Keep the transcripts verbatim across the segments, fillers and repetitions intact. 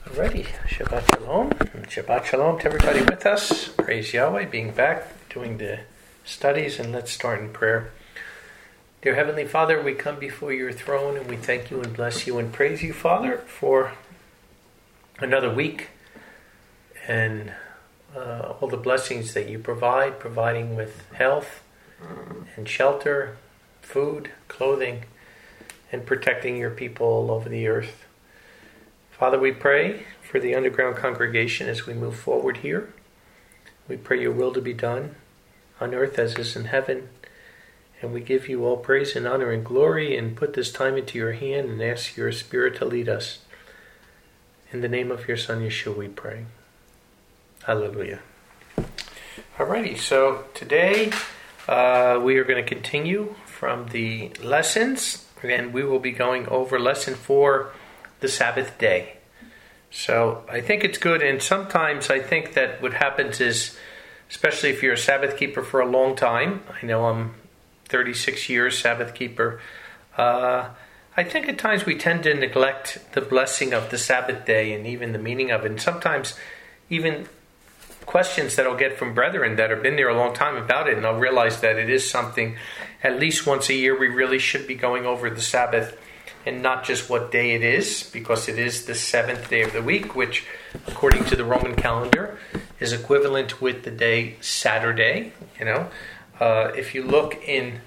Alrighty, Shabbat Shalom. Shabbat Shalom to everybody with us. Praise Yahweh, being back, doing the studies, and let's start in prayer. Dear Heavenly Father, we come before your throne and we thank you and bless you and praise you, Father, for another week and uh, all the blessings that you provide, providing with health and shelter, food, clothing, and protecting your people all over the earth. Father, we pray for the underground congregation as we move forward here. We pray your will to be done on earth as is in heaven. And we give you all praise and honor and glory and put this time into your hand and ask your Spirit to lead us. In the name of your Son, Yeshua, we pray. Hallelujah. Alrighty, so today uh, we are going to continue from the lessons, and we will be going over lesson four, the Sabbath day. So I think it's good, and sometimes I think that what happens is, especially if you're a Sabbath keeper for a long time, I know I'm thirty-six years Sabbath keeper, uh, I think at times we tend to neglect the blessing of the Sabbath day and even the meaning of it, and sometimes even questions that I'll get from brethren that have been there a long time about it, and I'll realize that it is something at least once a year we really should be going over the Sabbath, and not just what day it is, because it is the seventh day of the week, which, according to the Roman calendar, is equivalent with the day Saturday. You know, uh, if you look in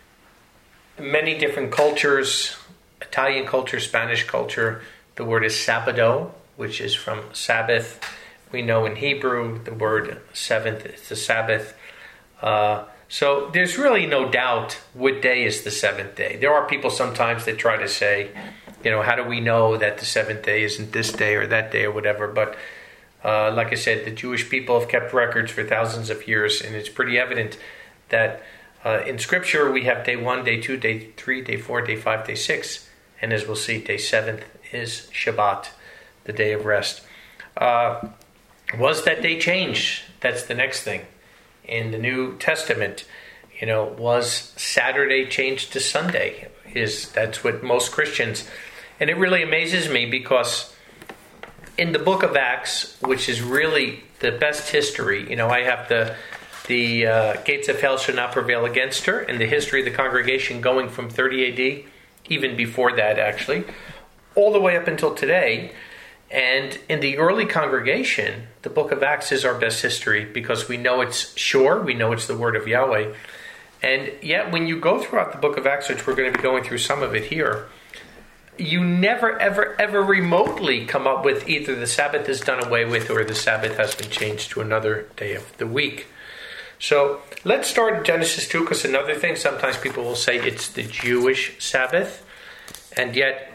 many different cultures, Italian culture, Spanish culture, the word is Sabado, which is from Sabbath. We know in Hebrew the word seventh is the Sabbath. Uh, So there's really no doubt what day is the seventh day. There are people sometimes that try to say, you know, how do we know that the seventh day isn't this day or that day or whatever? But uh, like I said, the Jewish people have kept records for thousands of years, and it's pretty evident that uh, in Scripture we have day one, day two, day three, day four, day five, day six, and as we'll see, day seventh is Shabbat, the day of rest. Uh, was that day changed? That's the next thing. In the New Testament, you know, was Saturday changed to Sunday? Is that's what most Christians, and it really amazes me because in the book of Acts, which is really the best history, you know, I have the the uh, gates of hell shall not prevail against her, and the history of the congregation going from thirty A D, even before that actually, all the way up until today. And in the early congregation, the book of Acts is our best history because we know it's sure, we know it's the word of Yahweh. And yet when you go throughout the book of Acts, which we're going to be going through some of it here, you never, ever, ever remotely come up with either the Sabbath is done away with or the Sabbath has been changed to another day of the week. So let's start in Genesis two, because another thing, sometimes people will say it's the Jewish Sabbath, and yet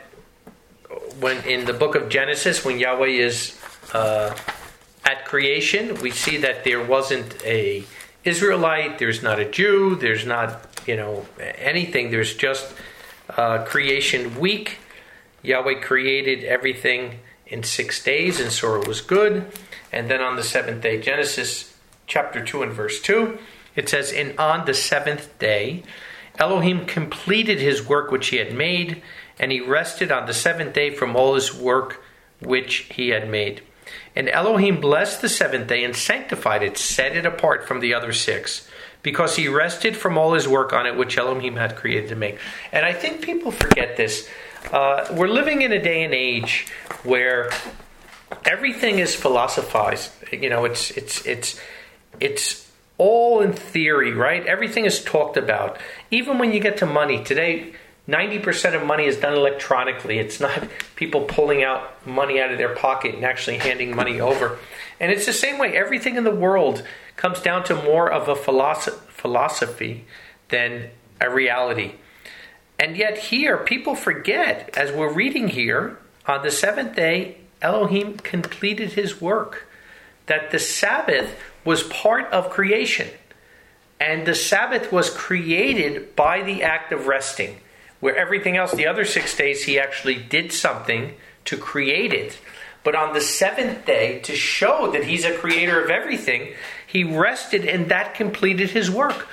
when in the book of Genesis, when Yahweh is uh, at creation, we see that there wasn't a Israelite, there's not a Jew, there's not, you know, anything. There's just uh, creation week. Yahweh created everything in six days and saw it was good. And then on the seventh day, Genesis chapter two and verse two, it says, "And on the seventh day, Elohim completed his work which he had made, and he rested on the seventh day from all his work which he had made. And Elohim blessed the seventh day and sanctified it, set it apart from the other six, because he rested from all his work on it which Elohim had created to make." And I think people forget this. Uh, we're living in a day and age where everything is philosophized. You know, it's it's it's it's all in theory, right? Everything is talked about. Even when you get to money today, ninety percent of money is done electronically. It's not people pulling out money out of their pocket and actually handing money over. And it's the same way. Everything in the world comes down to more of a philosoph- philosophy than a reality. And yet here, people forget, as we're reading here, on the seventh day, Elohim completed his work. That the Sabbath was part of creation. And the Sabbath was created by the act of resting. Where everything else, the other six days, he actually did something to create it. But on the seventh day, to show that he's a creator of everything, he rested and that completed his work.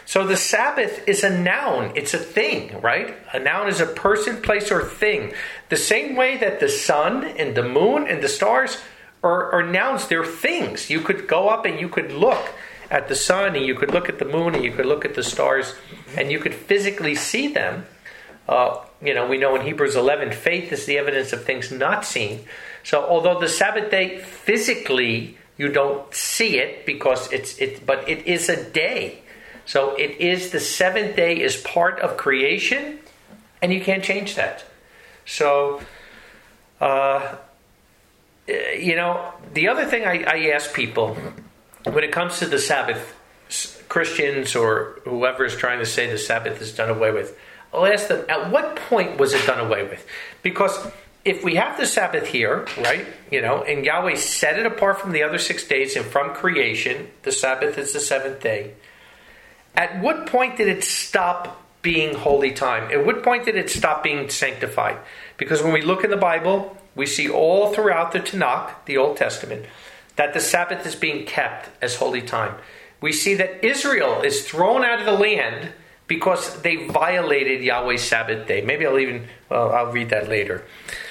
So the Sabbath is a noun. It's a thing, right? A noun is a person, place, or thing. The same way that the sun and the moon and the stars are, are nouns, they're things. You could go up and you could look at the sun, and you could look at the moon, and you could look at the stars, and you could physically see them. Uh, you know, we know in Hebrews eleven, faith is the evidence of things not seen. So although the Sabbath day physically you don't see it because it's it, but it is a day. So it is, the seventh day is part of creation, and you can't change that. So, uh, you know, the other thing I, I ask people when it comes to the Sabbath, Christians or whoever is trying to say the Sabbath is done away with, I'll ask them, at what point was it done away with? Because if we have the Sabbath here, right, you know, and Yahweh set it apart from the other six days and from creation, the Sabbath is the seventh day. At what point did it stop being holy time? At what point did it stop being sanctified? Because when we look in the Bible, we see all throughout the Tanakh, the Old Testament, that the Sabbath is being kept as holy time. We see that Israel is thrown out of the land because they violated Yahweh's Sabbath day. Maybe I'll even, well, I'll read that later.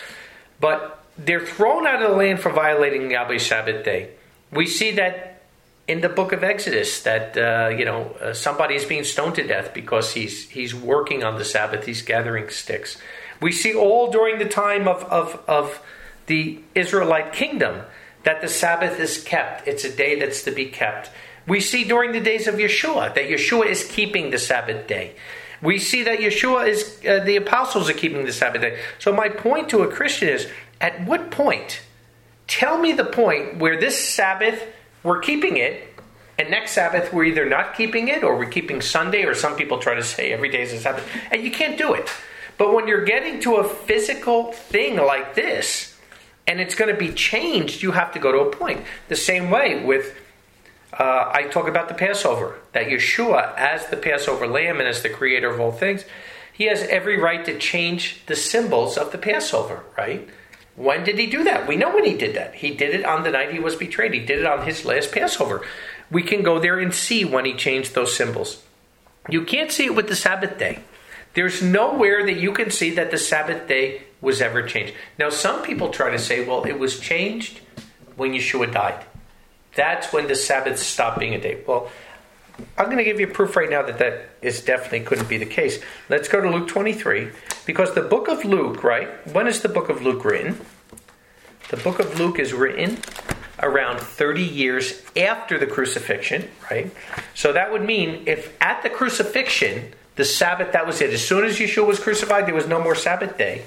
But they're thrown out of the land for violating Yahweh's Sabbath day. We see that in the book of Exodus, that uh, you know uh, somebody is being stoned to death because he's he's working on the Sabbath. He's gathering sticks. We see all during the time of, of, of the Israelite kingdom that the Sabbath is kept. It's a day that's to be kept. We see during the days of Yeshua that Yeshua is keeping the Sabbath day. We see that Yeshua is, uh, the apostles are keeping the Sabbath day. So my point to a Christian is, at what point, tell me the point where this Sabbath, we're keeping it, and next Sabbath we're either not keeping it, or we're keeping Sunday, or some people try to say every day is a Sabbath, and you can't do it. But when you're getting to a physical thing like this, and it's going to be changed, you have to go to a point. The same way with, uh, I talk about the Passover, that Yeshua, as the Passover lamb and as the creator of all things, he has every right to change the symbols of the Passover, right? When did he do that? We know when he did that. He did it on the night he was betrayed. He did it on his last Passover. We can go there and see when he changed those symbols. You can't see it with the Sabbath day. There's nowhere that you can see that the Sabbath day was ever changed. Now, some people try to say, well, it was changed when Yeshua died. That's when the Sabbath stopped being a day. Well, I'm going to give you proof right now that that is definitely couldn't be the case. Let's go to Luke twenty-three, because the book of Luke, right? When is the book of Luke written? The book of Luke is written around thirty years after the crucifixion, right? So that would mean if at the crucifixion, the Sabbath, that was it. As soon as Yeshua was crucified, there was no more Sabbath day.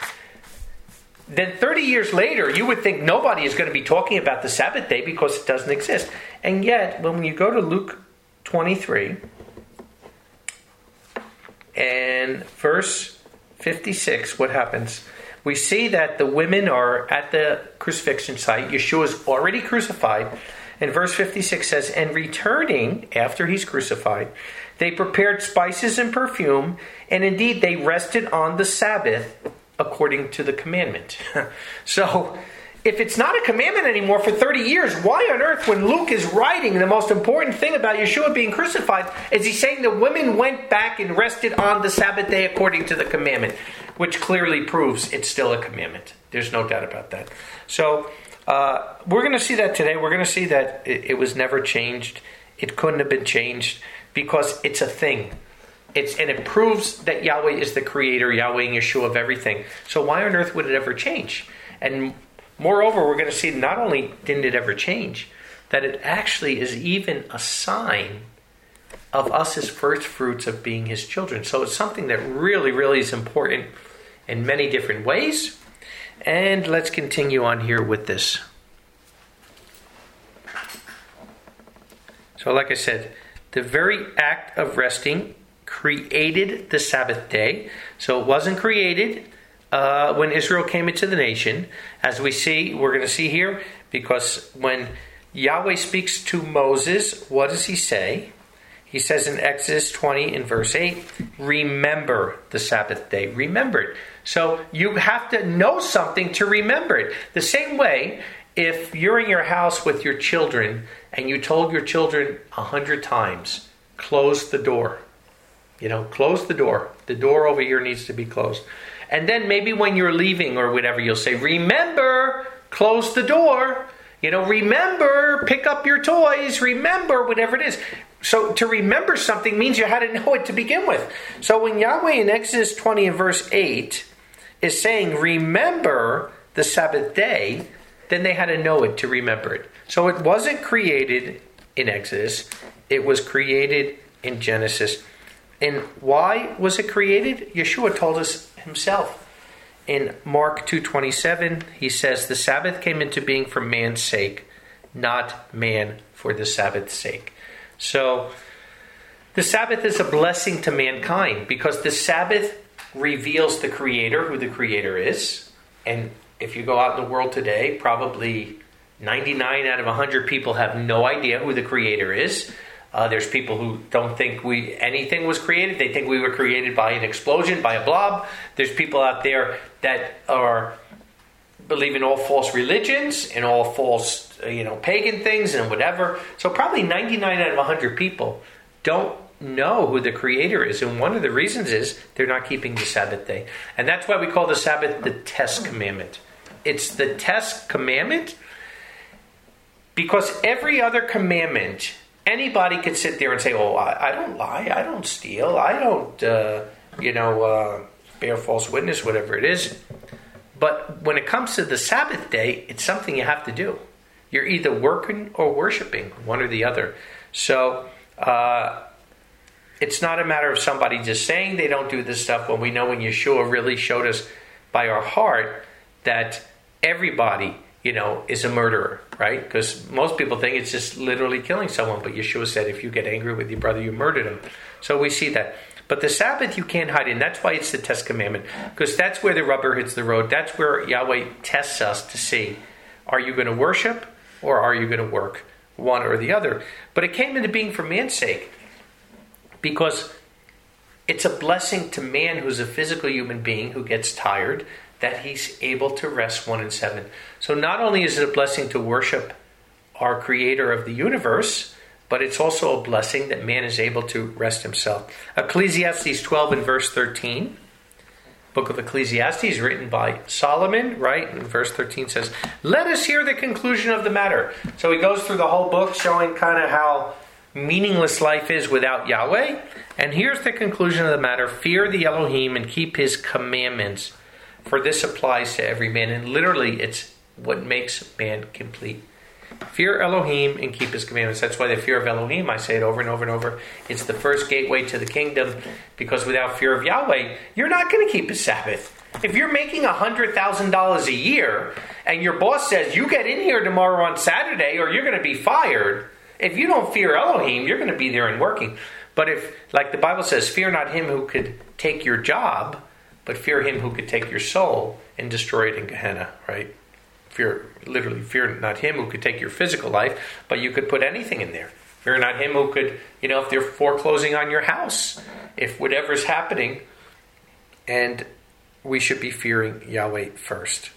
Then thirty years later, you would think nobody is going to be talking about the Sabbath day because it doesn't exist. And yet, when you go to Luke twenty-three and verse fifty-six, what happens? We see that the women are at the crucifixion site. Yeshua is already crucified. And verse fifty-six says, and returning after he's crucified, they prepared spices and perfume, and indeed they rested on the Sabbath according to the commandment. So, if it's not a commandment anymore for thirty years, why on earth, when Luke is writing the most important thing about Yeshua being crucified, is he saying the women went back and rested on the Sabbath day according to the commandment? Which clearly proves it's still a commandment. There's no doubt about that. So, uh, we're going to see that today. We're going to see that it, it was never changed. It couldn't have been changed because it's a thing. It's, and it proves that Yahweh is the creator, Yahweh and Yeshua of everything. So why on earth would it ever change? And moreover, we're going to see not only didn't it ever change, that it actually is even a sign of us as first fruits of being his children. So it's something that really, really is important in many different ways. And let's continue on here with this. So like I said, the very act of resting created the Sabbath day. So it wasn't created uh, when Israel came into the nation. As we see, we're going to see here, because when Yahweh speaks to Moses, what does he say? He says in Exodus twenty in verse eight, remember the Sabbath day. Remember it. So you have to know something to remember it. The same way, if you're in your house with your children and you told your children a hundred times close the door. You know, close the door. The door over here needs to be closed. And then maybe when you're leaving or whatever, you'll say, remember, close the door. You know, remember, pick up your toys. Remember, whatever it is. So to remember something means you had to know it to begin with. So when Yahweh in Exodus twenty and verse eight is saying, remember the Sabbath day, then they had to know it to remember it. So it wasn't created in Exodus. It was created in Genesis. And why was it created? Yeshua told us himself. In Mark two twenty-seven, he says, the Sabbath came into being for man's sake, not man for the Sabbath's sake. So the Sabbath is a blessing to mankind because the Sabbath reveals the Creator, who the Creator is. And if you go out in the world today, probably ninety-nine out of one hundred people have no idea who the Creator is. Uh, there's people who don't think we anything was created. They think we were created by an explosion, by a blob. There's people out there that are believe in all false religions and all false, you know, pagan things and whatever. So probably ninety-nine out of one hundred people don't know who the Creator is. And one of the reasons is they're not keeping the Sabbath day. And that's why we call the Sabbath the test commandment. It's the test commandment because every other commandment, anybody could sit there and say, oh, I, I don't lie, I don't steal, I don't, uh, you know, uh, bear false witness, whatever it is. But when it comes to the Sabbath day, it's something you have to do. You're either working or worshiping, one or the other. So uh, it's not a matter of somebody just saying they don't do this stuff when we know when Yeshua really showed us by our heart that everybody, you know, is a murderer, right? Because most people think it's just literally killing someone. But Yeshua said, if you get angry with your brother, you murdered him. So we see that. But the Sabbath you can't hide in. That's why it's the test commandment. Because that's where the rubber hits the road. That's where Yahweh tests us to see, are you going to worship or are you going to work? One or the other. But it came into being for man's sake. Because it's a blessing to man who's a physical human being who gets tired, that he's able to rest one and seven. So not only is it a blessing to worship our Creator of the universe, but it's also a blessing that man is able to rest himself. Ecclesiastes twelve and verse thirteen. Book of Ecclesiastes written by Solomon, right? And verse thirteen says, let us hear the conclusion of the matter. So he goes through the whole book showing kind of how meaningless life is without Yahweh. And here's the conclusion of the matter. Fear the Elohim and keep his commandments. For this applies to every man. And literally, it's what makes man complete. Fear Elohim and keep his commandments. That's why the fear of Elohim, I say it over and over and over, it's the first gateway to the kingdom. Because without fear of Yahweh, you're not going to keep his Sabbath. If you're making one hundred thousand dollars a year and your boss says, you get in here tomorrow on Saturday or you're going to be fired. If you don't fear Elohim, you're going to be there and working. But if, like the Bible says, fear not him who could take your job, but fear him who could take your soul and destroy it in Gehenna, right? Fear, literally, fear not him who could take your physical life, but you could put anything in there. Fear not him who could, you know, if they're foreclosing on your house, if whatever's happening, and we should be fearing Yahweh first.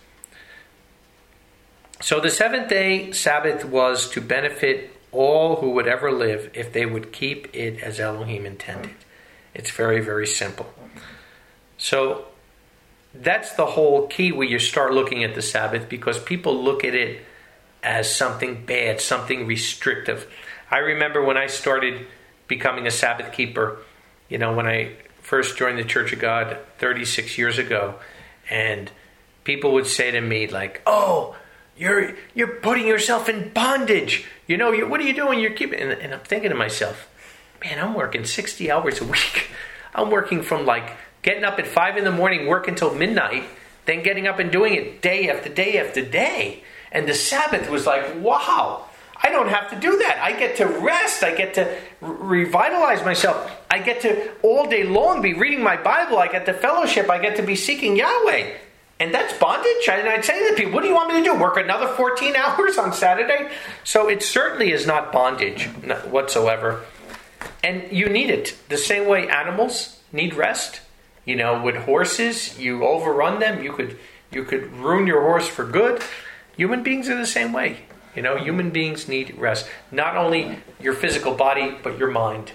So the seventh day Sabbath was to benefit all who would ever live if they would keep it as Elohim intended. It's very, very simple. So that's the whole key where you start looking at the Sabbath, because people look at it as something bad, something restrictive. I remember when I started becoming a Sabbath keeper, you know, when I first joined the Church of God thirty-six years ago, and people would say to me like, oh, you're you're putting yourself in bondage. You know, you, what are you doing? You're keeping, and, and I'm thinking to myself, man, I'm working sixty hours a week. I'm working from like getting up at five in the morning, work until midnight, then getting up and doing it day after day after day. And the Sabbath was like, wow, I don't have to do that. I get to rest. I get to re- revitalize myself. I get to all day long be reading my Bible. I get to fellowship. I get to be seeking Yahweh. And that's bondage. And I'd say to people, what do you want me to do? Work another fourteen hours on Saturday? So it certainly is not bondage whatsoever. And you need it. The same way animals need rest. You know, with horses, you overrun them. You could you could ruin your horse for good. Human beings are the same way. You know, human beings need rest. Not only your physical body, but your mind.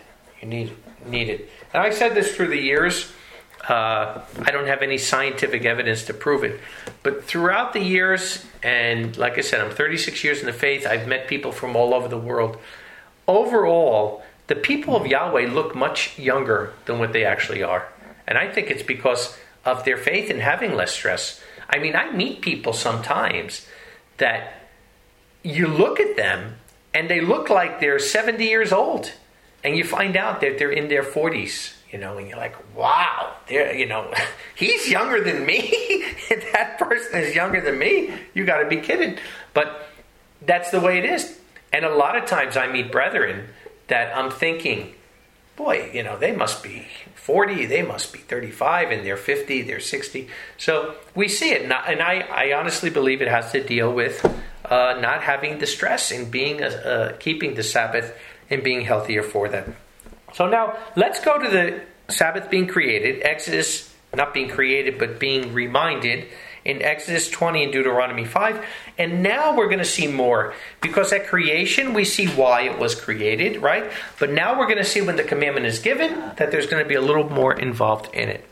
You need it. Need it. And I said this through the years. Uh, I don't have any scientific evidence to prove it. But throughout the years, and like I said, I'm thirty-six years in the faith. I've met people from all over the world. Overall, the people of Yahweh look much younger than what they actually are. And I think it's because of their faith in having less stress. I mean, I meet people sometimes that you look at them and they look like they're seventy years old. And you find out that they're in their forties. You know, and you're like, wow, they're, you know, he's younger than me. That person is younger than me. You got to be kidding. But that's the way it is. And a lot of times I meet brethren that I'm thinking, boy, you know, they must be forty, they must be thirty-five, and they're fifty, they're sixty. So we see it. And I, I honestly believe it has to deal with uh, not having the stress and being a, uh, keeping the Sabbath and being healthier for them. So now, let's go to the Sabbath being created. Exodus, not being created, but being reminded in Exodus twenty and Deuteronomy five. And now we're going to see more. Because at creation, we see why it was created, right? But now we're going to see when the commandment is given, that there's going to be a little more involved in it.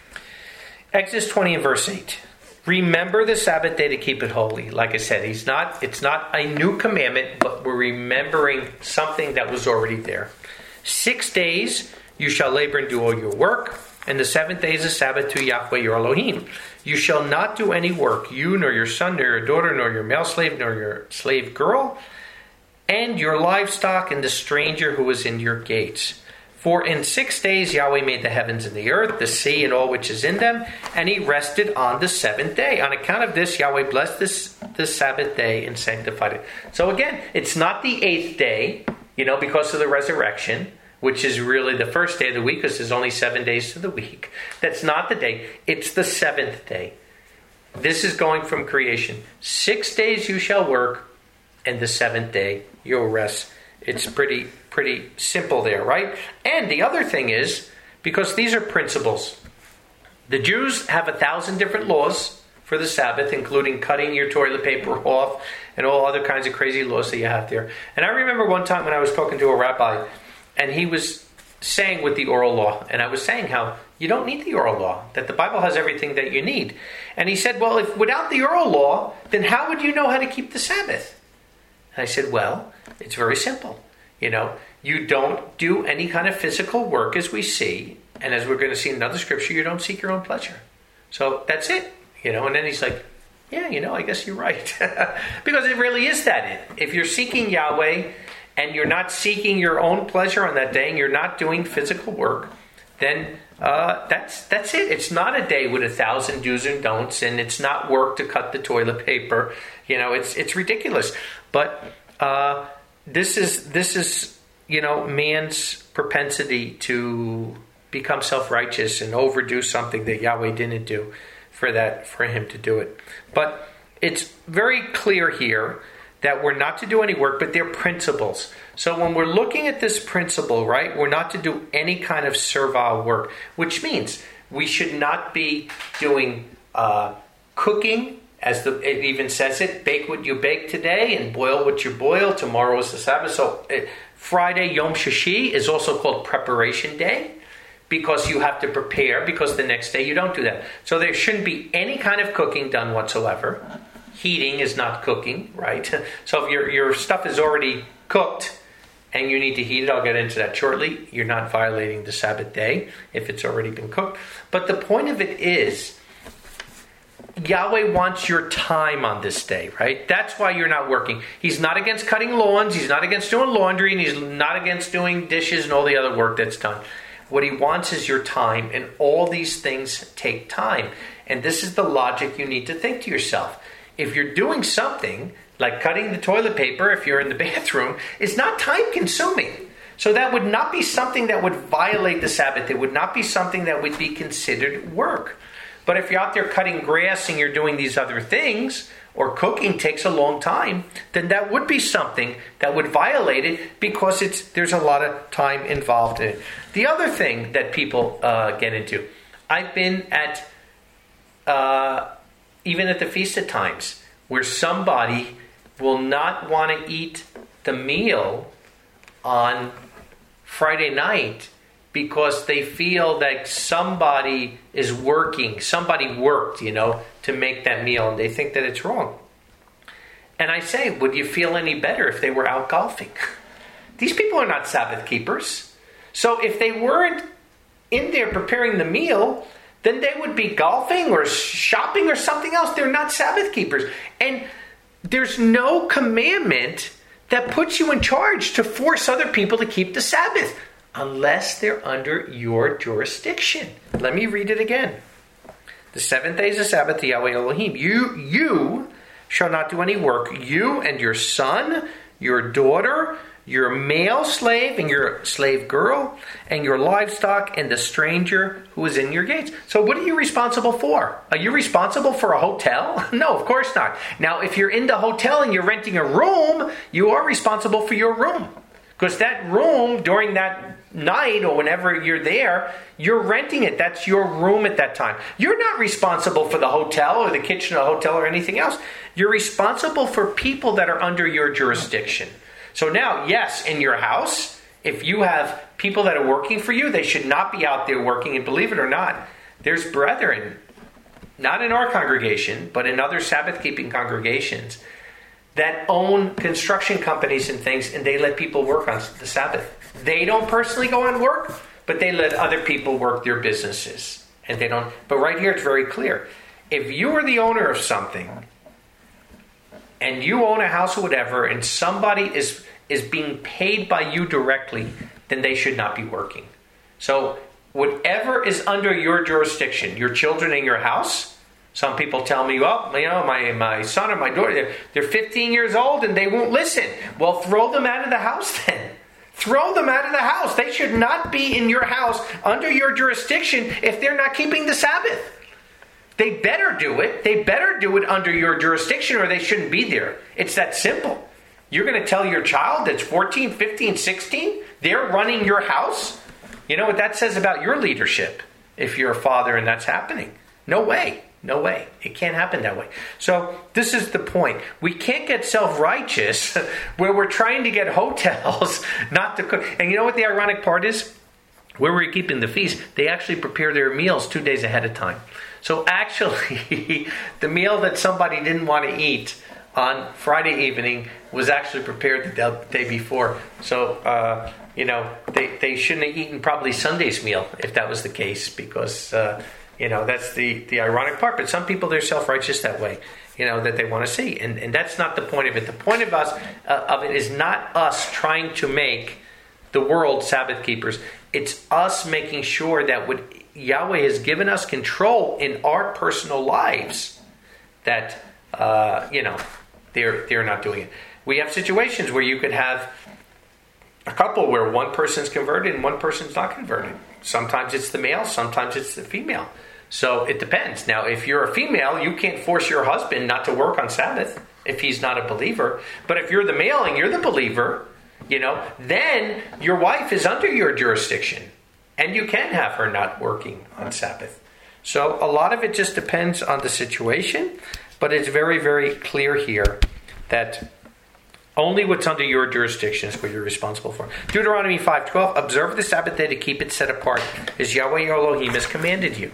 Exodus twenty and verse eight. Remember the Sabbath day to keep it holy. Like I said, he's not. it's not a new commandment, but we're remembering something that was already there. Six days you shall labor and do all your work, and the seventh day is a Sabbath to Yahweh your Elohim. You shall not do any work, you nor your son, nor your daughter, nor your male slave, nor your slave girl, and your livestock, and the stranger who is in your gates. For in six days Yahweh made the heavens and the earth, the sea and all which is in them, and he rested on the seventh day. On account of this, Yahweh blessed this, this Sabbath day and sanctified it. So again, it's not the eighth day, you know, because of the resurrection, which is really the first day of the week, because there's only seven days to the week. That's not the day. It's the seventh day. This is going from creation. Six days you shall work, and the seventh day you'll rest. It's pretty, pretty simple there, right? And the other thing is, because these are principles. The Jews have a thousand different laws for the Sabbath, including cutting your toilet paper off and all other kinds of crazy laws that you have there. And I remember one time when I was talking to a rabbi, and he was saying with the oral law, and I was saying how you don't need the oral law, that the Bible has everything that you need. And he said, well, if without the oral law, then how would you know how to keep the Sabbath? And I said, well, it's very simple. You know, you don't do any kind of physical work as we see, and as we're going to see in another scripture, you don't seek your own pleasure. So that's it. You know, and then he's like, yeah, you know, I guess you're right. Because it really is that it. If you're seeking Yahweh and you're not seeking your own pleasure on that day and you're not doing physical work, then uh, that's that's it. It's not a day with a thousand do's and don'ts, and it's not work to cut the toilet paper. You know, it's it's ridiculous. But uh, this is this is you know man's propensity to become self-righteous and overdo something that Yahweh didn't do for that for him to do it. But it's very clear here that we're not to do any work, but they're principles. So when we're looking at this principle, right, we're not to do any kind of servile work, which means we should not be doing uh, cooking, as the, it even says it, bake what you bake today and boil what you boil. Tomorrow is the Sabbath. So uh, Friday, Yom Shishi, is also called preparation day, because you have to prepare, because the next day you don't do that. So there shouldn't be any kind of cooking done whatsoever. Heating is not cooking, right? So if your your stuff is already cooked and you need to heat it, I'll get into that shortly, you're not violating the Sabbath day if it's already been cooked. But the point of it is, Yahweh wants your time on this day, right? That's why you're not working. He's not against cutting lawns, he's not against doing laundry, and he's not against doing dishes and all the other work that's done. What he wants is your time, and all these things take time. And this is the logic you need to think to yourself. If you're doing something, like cutting the toilet paper if you're in the bathroom, it's not time-consuming. So that would not be something that would violate the Sabbath. It would not be something that would be considered work. But if you're out there cutting grass and you're doing these other things, or cooking takes a long time, then that would be something that would violate it, because it's there's a lot of time involved in it. The other thing that people uh, get into, I've been at... Uh, even at the feast at times, where somebody will not want to eat the meal on Friday night because they feel that somebody is working, somebody worked, you know, to make that meal, and they think that it's wrong. And I say, would you feel any better if they were out golfing? These people are not Sabbath keepers. So if they weren't in there preparing the meal, then they would be golfing or shopping or something else. They're not Sabbath keepers. And there's no commandment that puts you in charge to force other people to keep the Sabbath unless they're under your jurisdiction. Let me read it again. The seventh day is a Sabbath to Yahweh Elohim. You, you shall not do any work. You and your son, your daughter, your male slave and your slave girl, and your livestock, and the stranger who is in your gates. So what are you responsible for? Are you responsible for a hotel? No, of course not. Now, if you're in the hotel and you're renting a room, you are responsible for your room. Because that room, during that night or whenever you're there, you're renting it. That's your room at that time. You're not responsible for the hotel or the kitchen of the hotel or anything else. You're responsible for people that are under your jurisdiction. So now, yes, in your house, if you have people that are working for you, they should not be out there working. And believe it or not, there's brethren, not in our congregation, but in other Sabbath-keeping congregations, that own construction companies and things, and they let people work on the Sabbath. They don't personally go on work, but they let other people work their businesses. And they don't. But right here, it's very clear. If you are the owner of something, and you own a house or whatever, and somebody is is being paid by you directly, then they should not be working. So whatever is under your jurisdiction, your children in your house. Some people tell me, well, you know, my, my son or my daughter, they're, they're fifteen years old and they won't listen. Well, throw them out of the house then. Throw them out of the house. They should not be in your house under your jurisdiction if they're not keeping the Sabbath. They better do it. They better do it under your jurisdiction or they shouldn't be there. It's that simple. You're going to tell your child that's fourteen, fifteen, sixteen, they're running your house? You know what that says about your leadership if you're a father and that's happening? No way. No way. It can't happen that way. So this is the point. We can't get self-righteous where we're trying to get hotels not to cook. And you know what the ironic part is? Where we're keeping the feast, they actually prepare their meals two days ahead of time. So actually, the meal that somebody didn't want to eat on Friday evening was actually prepared the day before. So, uh, you know, they, they shouldn't have eaten probably Sunday's meal if that was the case because... Uh, You know, that's the, the ironic part. But some people, they're self-righteous that way, you know, that they want to see. And and that's not the point of it. The point of us uh, of it is not us trying to make the world Sabbath keepers. It's us making sure that what Yahweh has given us control in our personal lives, that, uh, you know, they're they're not doing it. We have situations where you could have a couple where one person's converted and one person's not converted. Sometimes it's the male, sometimes it's the female. So it depends. Now, if you're a female, you can't force your husband not to work on Sabbath if he's not a believer. But if you're the male and you're the believer, you know, then your wife is under your jurisdiction. And you can have her not working on Sabbath. So a lot of it just depends on the situation. But it's very, very clear here that only what's under your jurisdiction is what you're responsible for. Deuteronomy five twelve, observe the Sabbath day to keep it set apart, as Yahweh your Elohim has commanded you.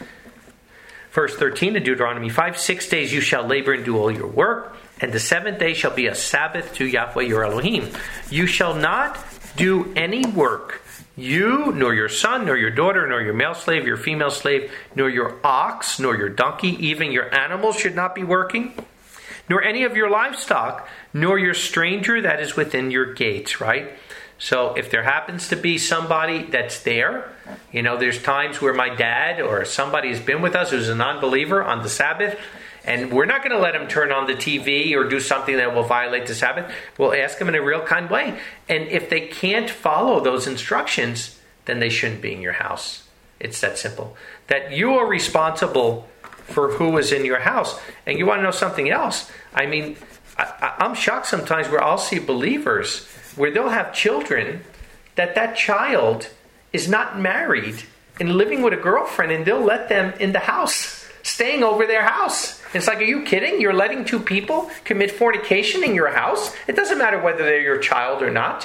Verse thirteen of Deuteronomy five, six days you shall labor and do all your work, and the seventh day shall be a Sabbath to Yahweh your Elohim. You shall not do any work, you, nor your son, nor your daughter, nor your male slave, your female slave, nor your ox, nor your donkey, even your animals should not be working, nor any of your livestock, nor your stranger that is within your gates, right? So if there happens to be somebody that's there, you know, there's times where my dad or somebody has been with us who's a non-believer on the Sabbath, and we're not going to let him turn on the T V or do something that will violate the Sabbath. We'll ask him in a real kind way. And if they can't follow those instructions, then they shouldn't be in your house. It's that simple. That you are responsible for who is in your house. And you want to know something else? I mean, I, I'm shocked sometimes where I'll see believers where they'll have children that that child is not married and living with a girlfriend, and they'll let them in the house, staying over their house. It's like, are you kidding? You're letting two people commit fornication in your house? It doesn't matter whether they're your child or not.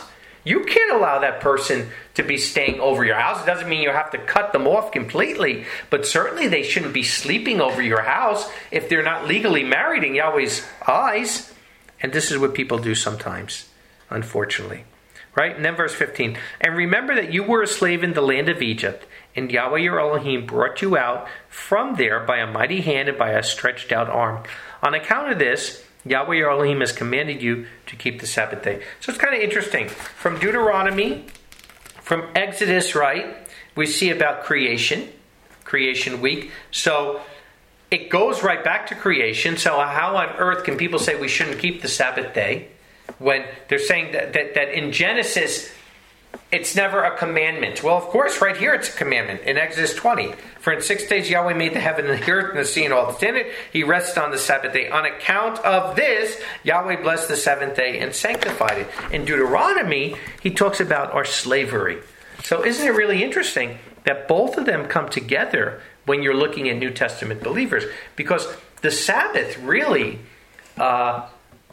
You can't allow that person to be staying over your house. It doesn't mean you have to cut them off completely, but certainly they shouldn't be sleeping over your house if they're not legally married in Yahweh's eyes. And this is what people do sometimes, unfortunately. Right? And then verse fifteen. And remember that you were a slave in the land of Egypt, and Yahweh your Elohim brought you out from there by a mighty hand and by a stretched out arm. On account of this, Yahweh your Elohim has commanded you to keep the Sabbath day. So it's kind of interesting. From Deuteronomy, from Exodus, right, we see about creation, creation week. So it goes right back to creation. So how on earth can people say we shouldn't keep the Sabbath day when they're saying that, that, that in Genesis it's never a commandment? Well, of course, right here it's a commandment in Exodus twenty. For in six days Yahweh made the heaven and the earth and the sea and all that's in it. He rested on the Sabbath day. On account of this, Yahweh blessed the seventh day and sanctified it. In Deuteronomy, he talks about our slavery. So isn't it really interesting that both of them come together when you're looking at New Testament believers? Because the Sabbath really... Uh,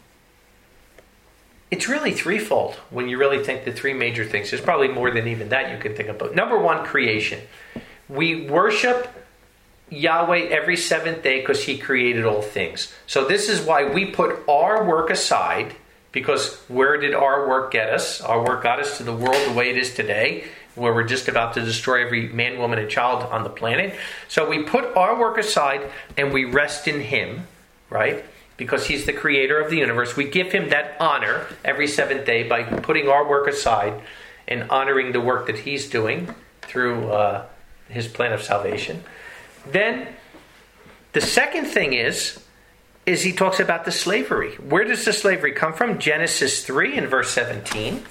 It's really threefold when you really think the three major things. There's probably more than even that you can think about. Number one, creation. We worship Yahweh every seventh day because he created all things. So this is why we put our work aside, because where did our work get us? Our work got us to the world the way it is today, where we're just about to destroy every man, woman, and child on the planet. So we put our work aside and we rest in him, right? Because he's the creator of the universe. We give him that honor every seventh day by putting our work aside and honoring the work that he's doing through uh, his plan of salvation. Then the second thing is, is he talks about the slavery. Where does the slavery come from? Genesis three in verse seventeen.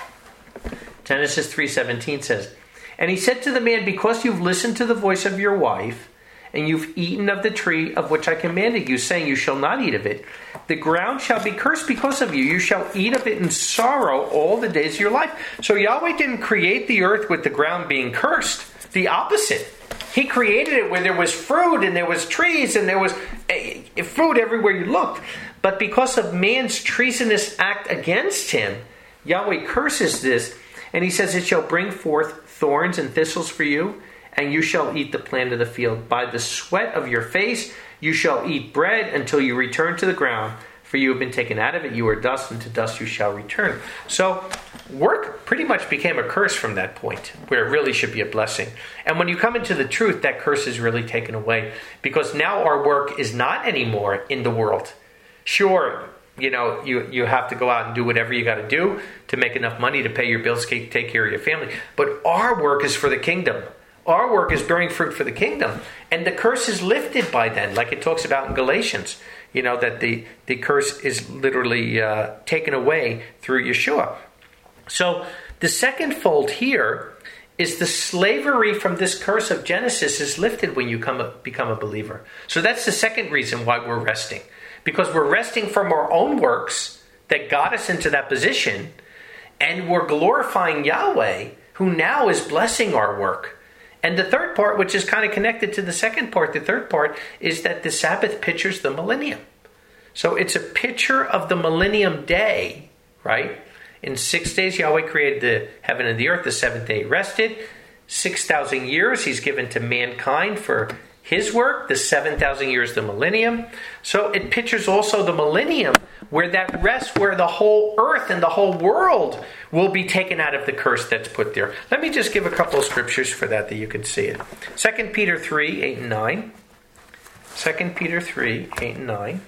Genesis three seventeen says, and he said to the man, because you've listened to the voice of your wife, and you've eaten of the tree of which I commanded you, saying, you shall not eat of it, the ground shall be cursed because of you. You shall eat of it in sorrow all the days of your life. So Yahweh didn't create the earth with the ground being cursed. The opposite. He created it where there was fruit and there was trees and there was fruit everywhere you looked. But because of man's treasonous act against him, Yahweh curses this. And he says, it shall bring forth thorns and thistles for you, and you shall eat the plant of the field. By the sweat of your face you shall eat bread until you return to the ground. For you have been taken out of it. You are dust, and to dust you shall return. So work pretty much became a curse from that point, where it really should be a blessing. And when you come into the truth, that curse is really taken away. Because now our work is not anymore in the world. Sure, you know, you, you have to go out and do whatever you got to do to make enough money to pay your bills, take care of your family. But our work is for the kingdom. Our work is bearing fruit for the kingdom. And the curse is lifted by then, like it talks about in Galatians. You know, that the, the curse is literally uh, taken away through Yeshua. So the second fold here is the slavery from this curse of Genesis is lifted when you come a, become a believer. So that's the second reason why we're resting. Because we're resting from our own works that got us into that position. And we're glorifying Yahweh, who now is blessing our work. And the third part, which is kind of connected to the second part, the third part, is that the Sabbath pictures the millennium. So it's a picture of the millennium day, right? In six days, Yahweh created the heaven and the earth. The seventh day rested. Six thousand years he's given to mankind for his work. The seven thousand years, the millennium. So it pictures also the millennium, where that rest, where the whole earth and the whole world will be taken out of the curse that's put there. Let me just give a couple of scriptures for that, that you can see it. Second Peter three, eight and nine. Second Peter three, eight and nine.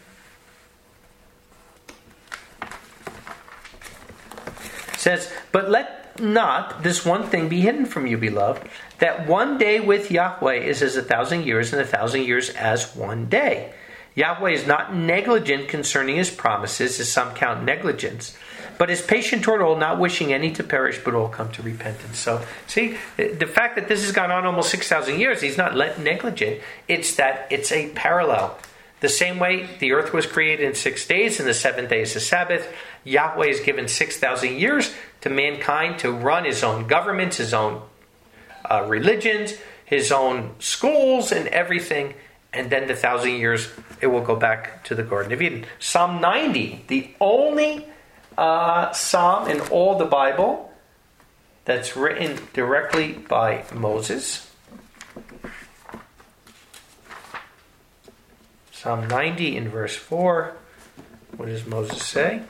Says, but let not this one thing be hidden from you, beloved, that one day with Yahweh is as a thousand years, and a thousand years as one day. Yahweh is not negligent concerning his promises, as some count negligence, but is patient toward all, not wishing any to perish, but all come to repentance. So, see, the fact that this has gone on almost six thousand years, he's not negligent. It's that it's a parallel. The same way the earth was created in six days, and the seventh day is the Sabbath, Yahweh has given six thousand years to mankind to run his own governments, his own uh, religions, his own schools, and everything. And then the thousand years, it will go back to the Garden of Eden. Psalm ninety, the only uh, psalm in all the Bible that's written directly by Moses. Psalm ninety in verse four. What does Moses say?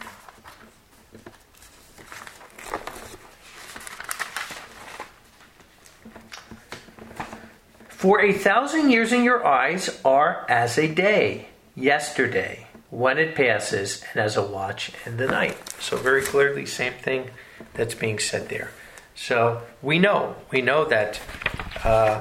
For a thousand years in your eyes are as a day, yesterday, when it passes, and as a watch in the night. So very clearly, same thing that's being said there. So we know, we know that uh,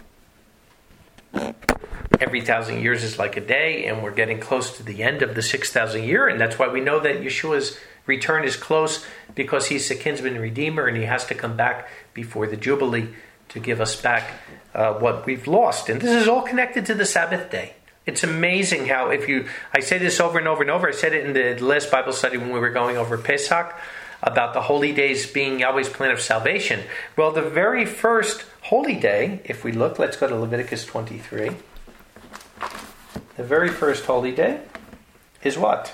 every thousand years is like a day, and we're getting close to the end of the six thousand year, and that's why we know that Yeshua's return is close, because he's the kinsman redeemer, and he has to come back before the Jubilee to give us back uh, what we've lost. And this is all connected to the Sabbath day. It's amazing how, if you, I say this over and over and over, I said it in the last Bible study when we were going over Pesach, about the holy days being Yahweh's plan of salvation. Well, the very first holy day, if we look, let's go to Leviticus twenty-three. The very first holy day is what?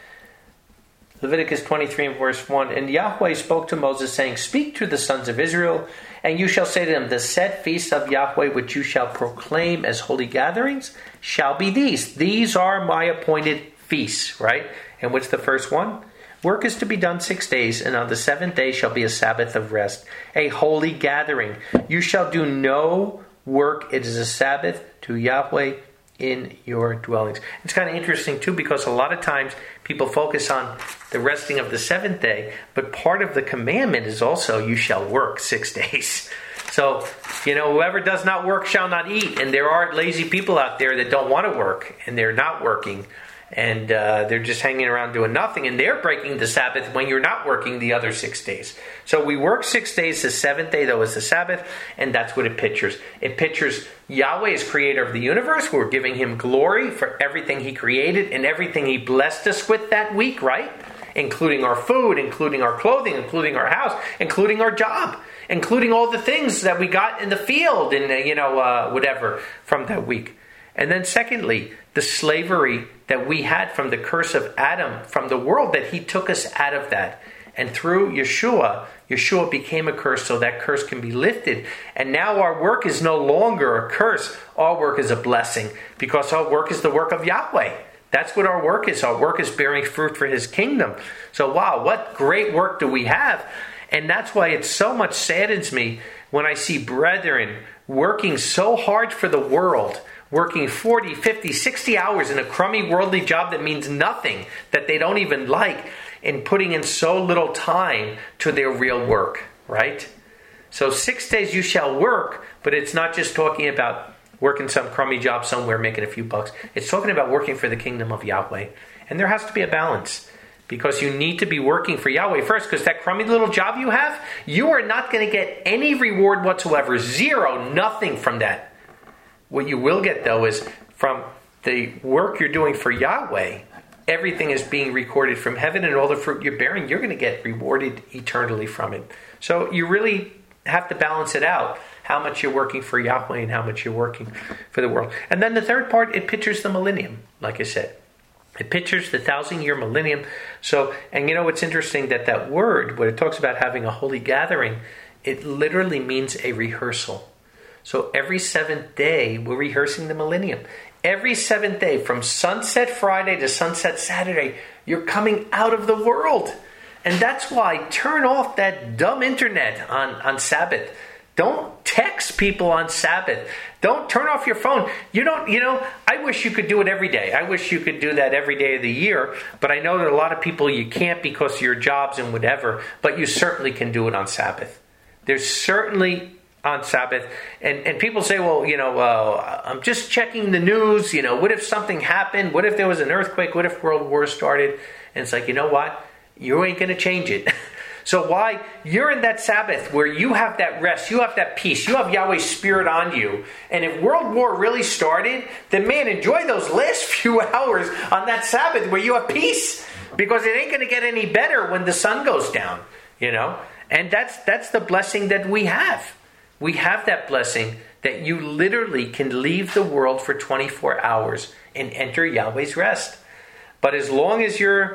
Leviticus twenty-three and verse one. And Yahweh spoke to Moses, saying, Speak to the sons of Israel, and you shall say to them, The set feasts of Yahweh, which you shall proclaim as holy gatherings, shall be these. These are my appointed feasts, right? And what's the first one? Work is to be done six days, and on the seventh day shall be a Sabbath of rest, a holy gathering. You shall do no work. It is a Sabbath to Yahweh in your dwellings. It's kind of interesting too, because a lot of times people focus on the resting of the seventh day, but part of the commandment is also you shall work six days. So, you know, whoever does not work shall not eat. And there are lazy people out there that don't want to work, and they're not working. And uh, they're just hanging around doing nothing. And they're breaking the Sabbath when you're not working the other six days. So we work six days. The seventh day, though, is the Sabbath. And that's what it pictures. It pictures Yahweh as creator of the universe. We're giving him glory for everything he created and everything he blessed us with that week, right? Including our food, including our clothing, including our house, including our job, including all the things that we got in the field and, you know, uh, whatever from that week. And then secondly, the slavery that we had from the curse of Adam, from the world, that he took us out of that. And through Yeshua, Yeshua became a curse so that curse can be lifted. And now our work is no longer a curse. Our work is a blessing, because our work is the work of Yahweh. That's what our work is. Our work is bearing fruit for his kingdom. So wow, what great work do we have? And that's why it so much saddens me when I see brethren working so hard for the world, working forty, fifty, sixty hours in a crummy worldly job that means nothing, that they don't even like, and putting in so little time to their real work, right? So six days you shall work, but it's not just talking about working some crummy job somewhere, making a few bucks. It's talking about working for the kingdom of Yahweh. And there has to be a balance, because you need to be working for Yahweh first, because that crummy little job you have, you are not going to get any reward whatsoever. Zero, nothing from that. What you will get, though, is from the work you're doing for Yahweh, everything is being recorded from heaven, and all the fruit you're bearing, you're going to get rewarded eternally from it. So you really have to balance it out, how much you're working for Yahweh and how much you're working for the world. And then the third part, it pictures the millennium, like I said. It pictures the thousand-year millennium. So, and you know, it's interesting that that word, when it talks about having a holy gathering, it literally means a rehearsal. So every seventh day, we're rehearsing the millennium. Every seventh day, from sunset Friday to sunset Saturday, you're coming out of the world. And that's why, turn off that dumb internet on, on Sabbath. Don't text people on Sabbath. Don't turn off your phone. You don't, you know, I wish you could do it every day. I wish you could do that every day of the year. But I know that a lot of people, you can't because of your jobs and whatever. But you certainly can do it on Sabbath. There's certainly on Sabbath. And, and people say, well, you know, uh, I'm just checking the news. You know, what if something happened? What if there was an earthquake? What if World War started? And it's like, you know what? You ain't going to change it. So why? You're in that Sabbath where you have that rest, you have that peace, you have Yahweh's Spirit on you. And if World War really started, then man, enjoy those last few hours on that Sabbath where you have peace. Because it ain't going to get any better when the sun goes down, you know. And that's that's the blessing that we have. We have that blessing that you literally can leave the world for twenty-four hours and enter Yahweh's rest. But as long as you're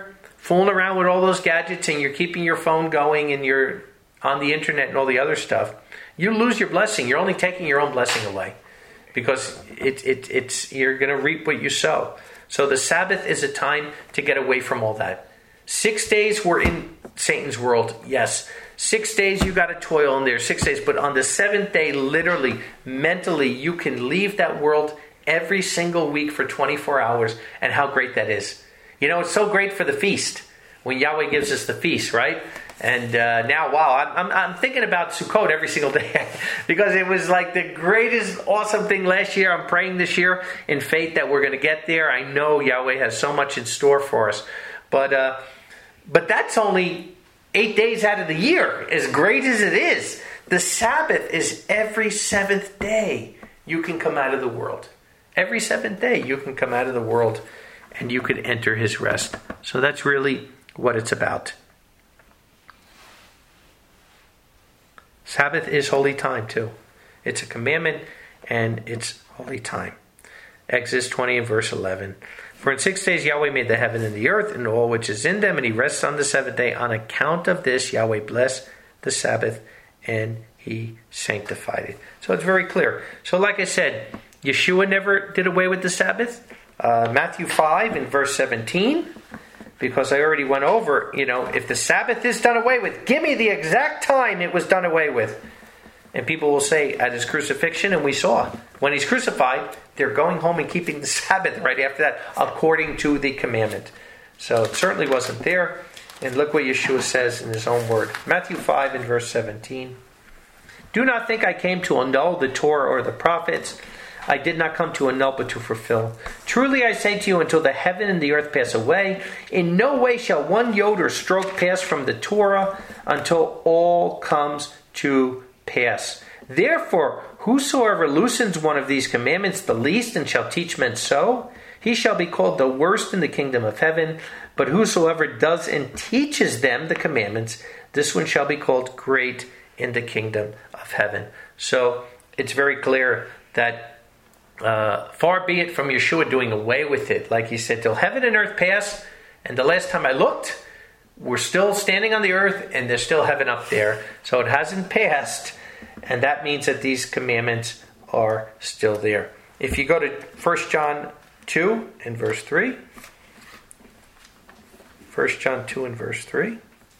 fooling around with all those gadgets and you're keeping your phone going and you're on the internet and all the other stuff, you lose your blessing. You're only taking your own blessing away, because it, it, it's you're going to reap what you sow. So the Sabbath is a time to get away from all that. Six days we're in Satan's world, yes. Six days you got to toil in there, six days. But on the seventh day, literally, mentally, you can leave that world every single week for twenty-four hours. And how great that is. You know, it's so great for the feast, when Yahweh gives us the feast, right? And uh, now, wow, I'm, I'm, I'm thinking about Sukkot every single day because it was like the greatest, awesome thing last year. I'm praying this year in faith that we're going to get there. I know Yahweh has so much in store for us. But uh, but that's only eight days out of the year, as great as it is. The Sabbath is every seventh day you can come out of the world. Every seventh day you can come out of the world and you could enter his rest. So that's really what it's about. Sabbath is holy time too. It's a commandment and it's holy time. Exodus twenty and verse eleven. For in six days Yahweh made the heaven and the earth and all which is in them, and he rests on the seventh day. On account of this, Yahweh blessed the Sabbath and he sanctified it. So it's very clear. So like I said, Yeshua never did away with the Sabbath. Uh, Matthew five and verse seventeen. Because I already went over, you know, if the Sabbath is done away with, give me the exact time it was done away with. And people will say at his crucifixion, and we saw, when he's crucified, they're going home and keeping the Sabbath right after that, according to the commandment. So it certainly wasn't there. And look what Yeshua says in his own word. Matthew five and verse seventeen. Do not think I came to annul the Torah or the prophets. I did not come to annul but to fulfill. Truly I say to you, until the heaven and the earth pass away, in no way shall one yod or stroke pass from the Torah until all comes to pass. Therefore, whosoever loosens one of these commandments the least and shall teach men so, he shall be called the worst in the kingdom of heaven. But whosoever does and teaches them the commandments, this one shall be called great in the kingdom of heaven. So it's very clear that Uh, far be it from Yeshua doing away with it. Like he said, till heaven and earth pass, and the last time I looked, we're still standing on the earth, and there's still heaven up there. So it hasn't passed, and that means that these commandments are still there. If you go to First John two and verse three, First John two and verse three.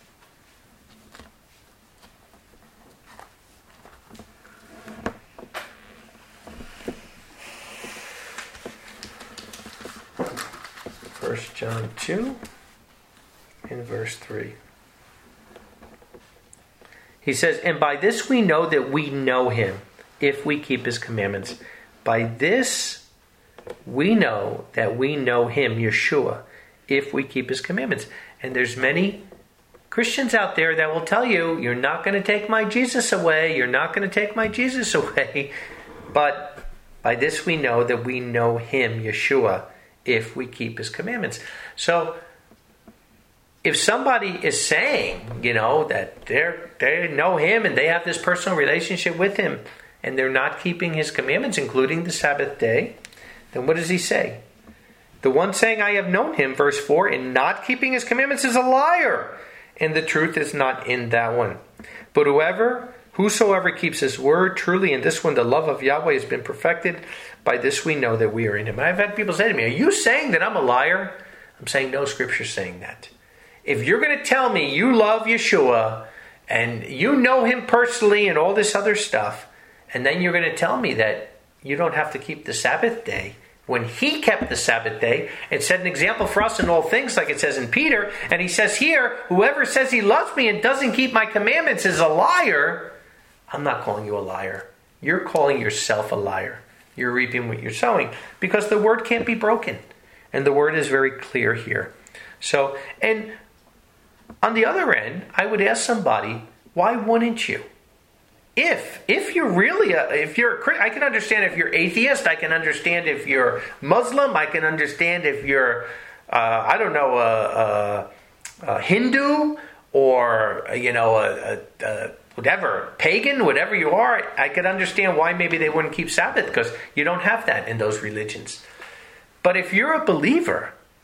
First John two in verse three. He says, and by this we know that we know him, if we keep his commandments. By this we know that we know him, Yeshua, if we keep his commandments. And there's many Christians out there that will tell you, you're not going to take my Jesus away, you're not going to take my Jesus away. But by this we know that we know him, Yeshua, if we keep his commandments. So, if somebody is saying, you know, that they they know him and they have this personal relationship with him, and they're not keeping his commandments, including the Sabbath day, then what does he say? The one saying, I have known him, verse four, and not keeping his commandments is a liar, and the truth is not in that one. But whoever, whosoever keeps his word, truly in this one the love of Yahweh has been perfected. By this we know that we are in him. I've had people say to me, are you saying that I'm a liar? I'm saying no, Scripture's saying that. If you're going to tell me you love Yeshua and you know him personally and all this other stuff, and then you're going to tell me that you don't have to keep the Sabbath day, when he kept the Sabbath day and set an example for us in all things, like it says in Peter, and he says here, whoever says he loves me and doesn't keep my commandments is a liar. I'm not calling you a liar. You're calling yourself a liar. You're reaping what you're sowing, because the word can't be broken. And the word is very clear here. So, and on the other end, I would ask somebody, why wouldn't you? If if you're really a, if you're a, I can understand if you're atheist, I can understand if you're Muslim, I can understand if you're, uh, I don't know, a, a, a Hindu, or, you know, a, a, a whatever, pagan, whatever you are, I could understand why maybe they wouldn't keep Sabbath, because you don't have that in those religions. But if you're a believer,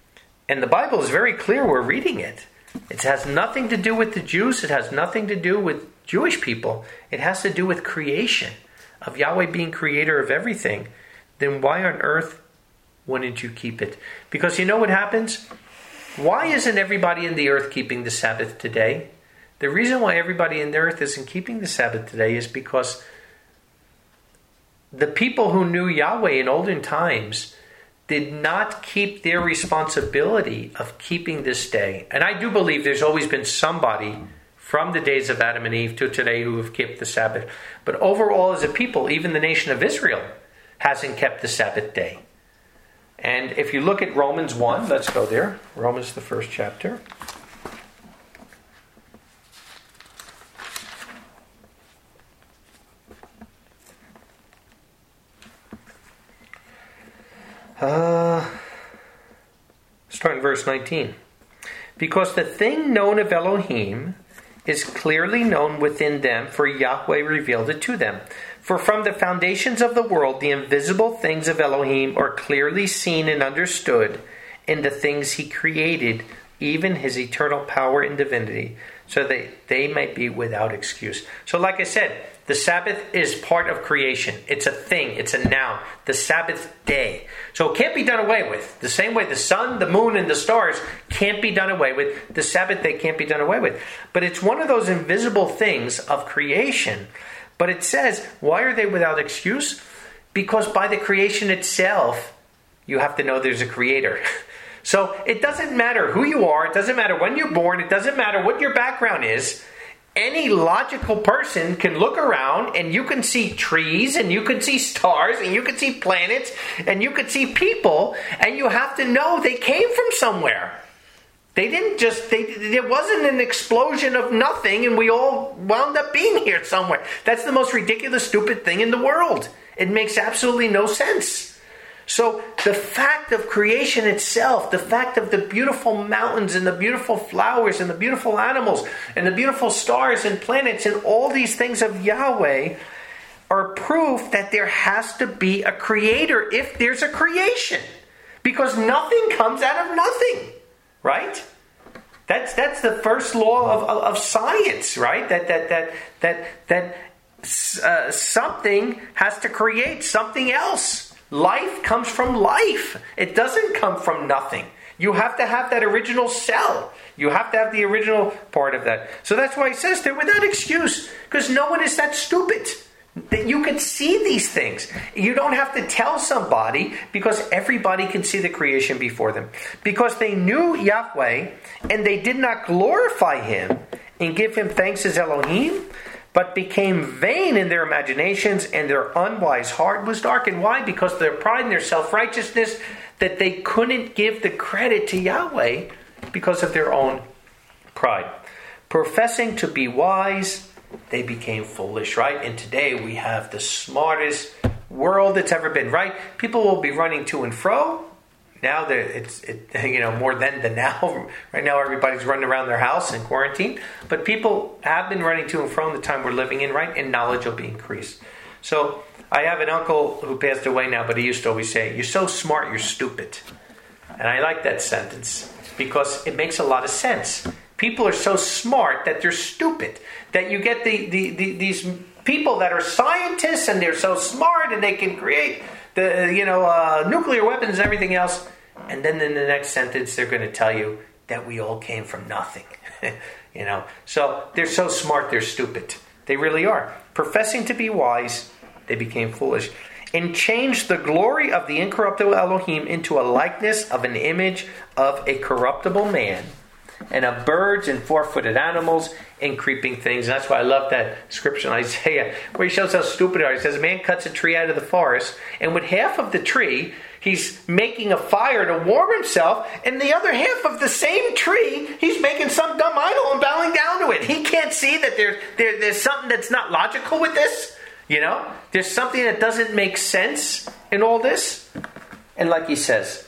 And the Bible is very clear. We're reading it. It has nothing to do with the Jews. It has nothing to do with Jewish people. It has to do with creation, of Yahweh being creator of everything. Then why on earth wouldn't you keep it? Because you know what happens? Why isn't everybody in the earth keeping the Sabbath today? The reason why everybody in the earth isn't keeping the Sabbath today is because the people who knew Yahweh in olden times did not keep their responsibility of keeping this day. And I do believe there's always been somebody from the days of Adam and Eve to today who have kept the Sabbath. But overall as a people, even the nation of Israel hasn't kept the Sabbath day. And if you look at Romans one, let's go there. Romans, the first chapter. Uh, start in verse nineteen. Because the thing known of Elohim is clearly known within them, for Yahweh revealed it to them. For from the foundations of the world, the invisible things of Elohim are clearly seen and understood in the things he created, even his eternal power and divinity, so that they might be without excuse. So like I said, the Sabbath is part of creation. It's a thing. It's a noun. The Sabbath day. So it can't be done away with. The same way the sun, the moon, and the stars can't be done away with. The Sabbath day can't be done away with. But it's one of those invisible things of creation. But it says, why are they without excuse? Because by the creation itself, you have to know there's a creator. So it doesn't matter who you are. It doesn't matter when you're born. It doesn't matter what your background is. Any logical person can look around and you can see trees and you can see stars and you can see planets and you can see people, and you have to know they came from somewhere. They didn't just, they, there wasn't an explosion of nothing and we all wound up being here somewhere. That's the most ridiculous, stupid thing in the world. It makes absolutely no sense. So the fact of creation itself, the fact of the beautiful mountains and the beautiful flowers and the beautiful animals and the beautiful stars and planets and all these things of Yahweh are proof that there has to be a creator if there's a creation. Because nothing comes out of nothing, right? That's that's the first law of, of, of science, right? That that that that that uh, something has to create something else. Life comes from life. It doesn't come from nothing. You have to have that original cell. You have to have the original part of that. So that's why he says they're without excuse. Because no one is that stupid. That you can see these things. You don't have to tell somebody, because everybody can see the creation before them. Because they knew Yahweh and they did not glorify him and give him thanks as Elohim, but became vain in their imaginations, and their unwise heart was darkened. Why? Because of their pride and their self-righteousness, that they couldn't give the credit to Yahweh because of their own pride. Professing to be wise, they became foolish, right? And today we have the smartest world that's ever been, right? People will be running to and fro. Now it's it, you know more then than now. Right now everybody's running around their house in quarantine. But people have been running to and fro in the time we're living in, right? And knowledge will be increased. So I have an uncle who passed away now, but he used to always say, "You're so smart, you're stupid." And I like that sentence because it makes a lot of sense. People are so smart that they're stupid. That you get the, the, the these people that are scientists and they're so smart and they can create the you know uh, nuclear weapons and everything else, and then in the next sentence they're going to tell you that we all came from nothing. you know, so they're so smart they're stupid. They really are. Professing to be wise, they became foolish, and changed the glory of the incorruptible Elohim into a likeness of an image of a corruptible man, and of birds and four-footed animals and creeping things. And that's why I love that scripture in Isaiah, where he shows how stupid they are. He says, a man cuts a tree out of the forest, and with half of the tree, he's making a fire to warm himself, and the other half of the same tree, he's making some dumb idol and bowing down to it. He can't see that there, there, there's something that's not logical with this. You know? There's something that doesn't make sense in all this. And like he says,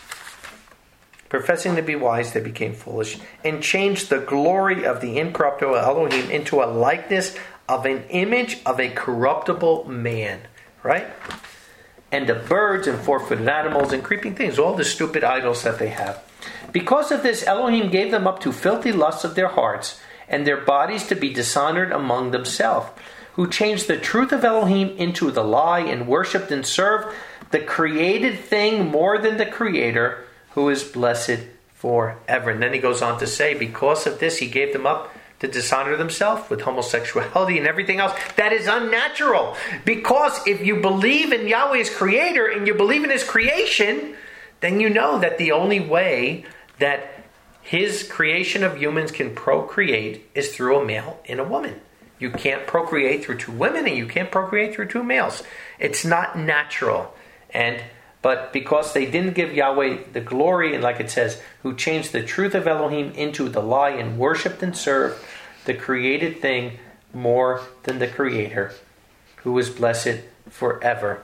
professing to be wise, they became foolish, and changed the glory of the incorruptible Elohim into a likeness of an image of a corruptible man. Right? And the birds and four-footed animals and creeping things, all the stupid idols that they have. Because of this, Elohim gave them up to filthy lusts of their hearts, and their bodies to be dishonored among themselves, who changed the truth of Elohim into the lie, and worshipped and served the created thing more than the Creator, who is blessed forever. And then he goes on to say, because of this, he gave them up to dishonor themselves with homosexuality and everything else. That is unnatural. Because if you believe in Yahweh's Creator and you believe in His creation, then you know that the only way that His creation of humans can procreate is through a male and a woman. You can't procreate through two women, and you can't procreate through two males. It's not natural. And but because they didn't give Yahweh the glory, and like it says, who changed the truth of Elohim into the lie, and worshipped and served the created thing more than the Creator, who is blessed forever.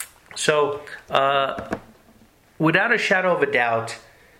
So, uh, without a shadow of a doubt,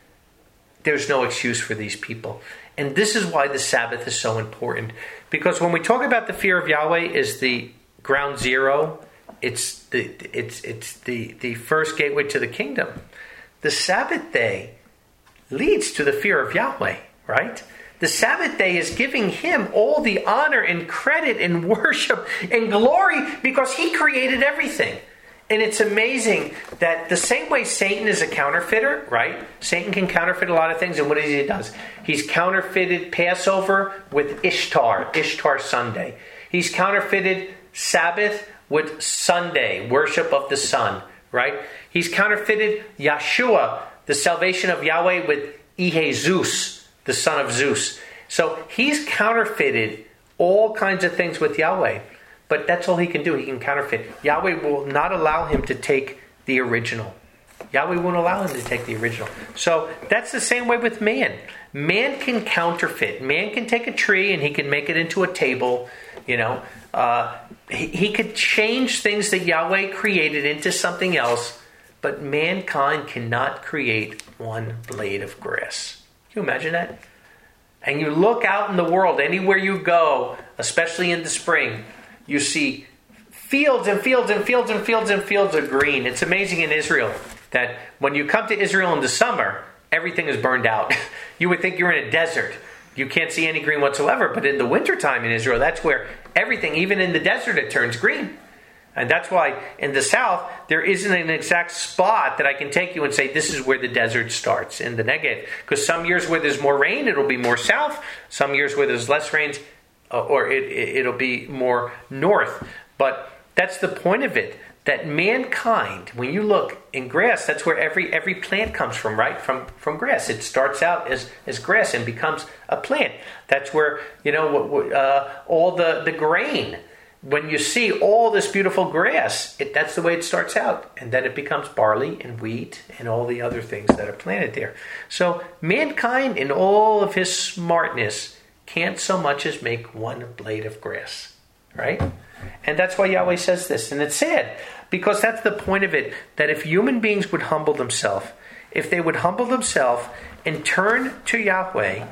there's no excuse for these people. And this is why the Sabbath is so important. Because when we talk about the fear of Yahweh is the ground zero, it's the it's it's the, the first gateway to the kingdom. The Sabbath day leads to the fear of Yahweh, right? The Sabbath day is giving Him all the honor and credit and worship and glory because He created everything. And it's amazing that the same way Satan is a counterfeiter, right? Satan can counterfeit a lot of things, and what is he does? He's counterfeited Passover with Ishtar, Ishtar Sunday. He's counterfeited Sabbath with Sunday, worship of the sun, right? He's counterfeited Yeshua, the salvation of Yahweh, with Ehe-Zeus, the son of Zeus. So he's counterfeited all kinds of things with Yahweh. But that's all he can do. He can counterfeit. Yahweh will not allow him to take the original. Yahweh won't allow him to take the original. So that's the same way with man. Man can counterfeit. Man can take a tree and he can make it into a table. You know, uh, he, he could change things that Yahweh created into something else. But mankind cannot create one blade of grass. Can you imagine that? And you look out in the world, anywhere you go, especially in the spring, you see fields and fields and fields and fields and fields of green. It's amazing in Israel that when you come to Israel in the summer, everything is burned out. You would think you're in a desert. You can't see any green whatsoever. But in the wintertime in Israel, that's where everything, even in the desert, it turns green. And that's why in the south, there isn't an exact spot that I can take you and say, this is where the desert starts, in the Negev. Because some years where there's more rain, it'll be more south. Some years where there's less rain, or it, it, it'll be more north. But that's the point of it, that mankind, when you look in grass, that's where every every plant comes from, right? From from grass. It starts out as, as grass and becomes a plant. That's where, you know, uh, all the, the grain, when you see all this beautiful grass, it, that's the way it starts out. And then it becomes barley and wheat and all the other things that are planted there. So mankind, in all of his smartness, can't so much as make one blade of grass, right? And that's why Yahweh says this. And it's sad, because that's the point of it, that if human beings would humble themselves, if they would humble themselves and turn to Yahweh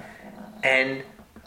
and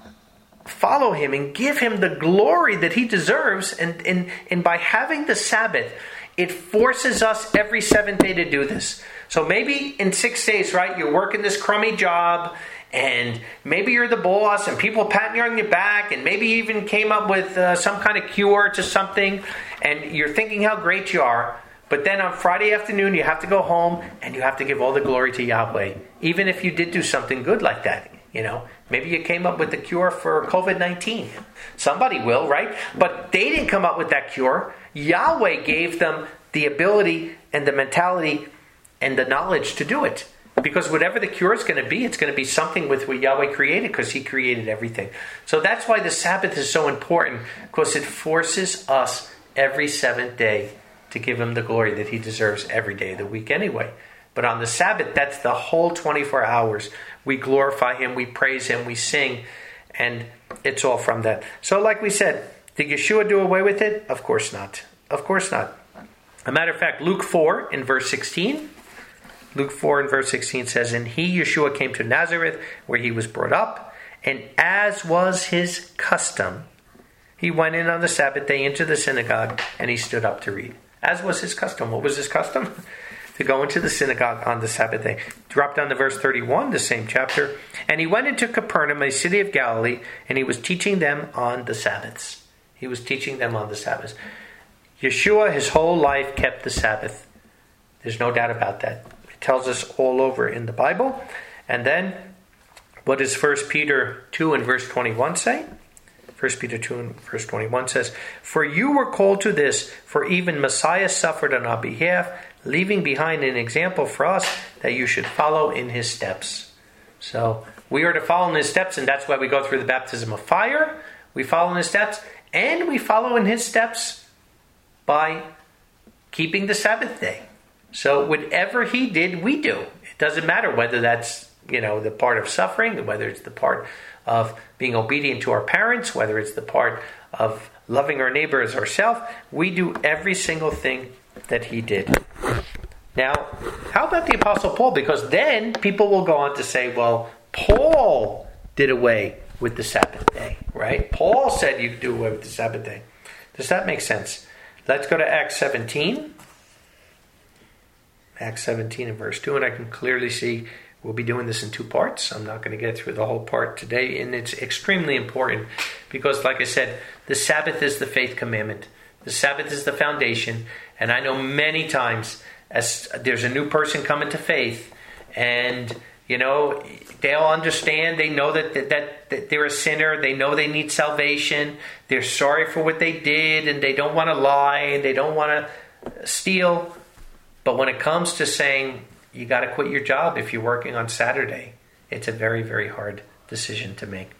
follow Him and give Him the glory that He deserves, and, and, and by having the Sabbath, it forces us every seventh day to do this. So maybe in six days, right, you're working this crummy job, and maybe you're the boss, and people patting you on your back, and maybe you even came up with uh, some kind of cure to something, and you're thinking how great you are. But then on Friday afternoon, you have to go home, and you have to give all the glory to Yahweh, even if you did do something good like that. You know, maybe you came up with the cure for covid nineteen. Somebody will, right? But they didn't come up with that cure. Yahweh gave them the ability and the mentality and the knowledge to do it. Because whatever the cure is going to be, it's going to be something with what Yahweh created, because He created everything. So that's why the Sabbath is so important, because it forces us every seventh day to give Him the glory that He deserves every day of the week anyway. But on the Sabbath, that's the whole twenty-four hours. We glorify Him, we praise Him, we sing, and it's all from that. So like we said, did Yeshua do away with it? Of course not. Of course not. As a matter of fact, Luke four in verse sixteen, Luke four in verse sixteen says, and he, Yeshua, came to Nazareth, where he was brought up, and as was his custom, he went in on the Sabbath day into the synagogue, and he stood up to read. As was his custom. What was his custom? to go into the synagogue on the Sabbath day. Drop down to verse thirty-one, the same chapter. And he went into Capernaum, a city of Galilee, and he was teaching them on the Sabbaths. He was teaching them on the Sabbaths. Yeshua, his whole life, kept the Sabbath. There's no doubt about that. It tells us all over in the Bible. And then, what does First Peter two and verse twenty-one say? First Peter two and verse twenty-one says, "For you were called to this, for even Messiah suffered on our behalf, leaving behind an example for us that you should follow in his steps." So we are to follow in his steps, and that's why we go through the baptism of fire. We follow in his steps, and we follow in his steps by keeping the Sabbath day. So whatever he did, we do. It doesn't matter whether that's, you know, the part of suffering, whether it's the part of being obedient to our parents, whether it's the part of loving our neighbor as ourselves. We do every single thing that he did. Now, how about the Apostle Paul? Because then people will go on to say, well, Paul did away with the Sabbath day, right? Paul said you could do away with the Sabbath day. Does that make sense? Let's go to Acts seventeen. Acts seventeen and verse two, and I can clearly see we'll be doing this in two parts. I'm not going to get through the whole part today, and it's extremely important because, like I said, the Sabbath is the faith commandment. The Sabbath is the foundation, and I know many times as there's a new person coming to faith, and you know they'll understand. They know that, that that that they're a sinner. They know they need salvation. They're sorry for what they did, and they don't want to lie, and they don't want to steal. But when it comes to saying you got to quit your job if you're working on Saturday, it's a very, very hard decision to make.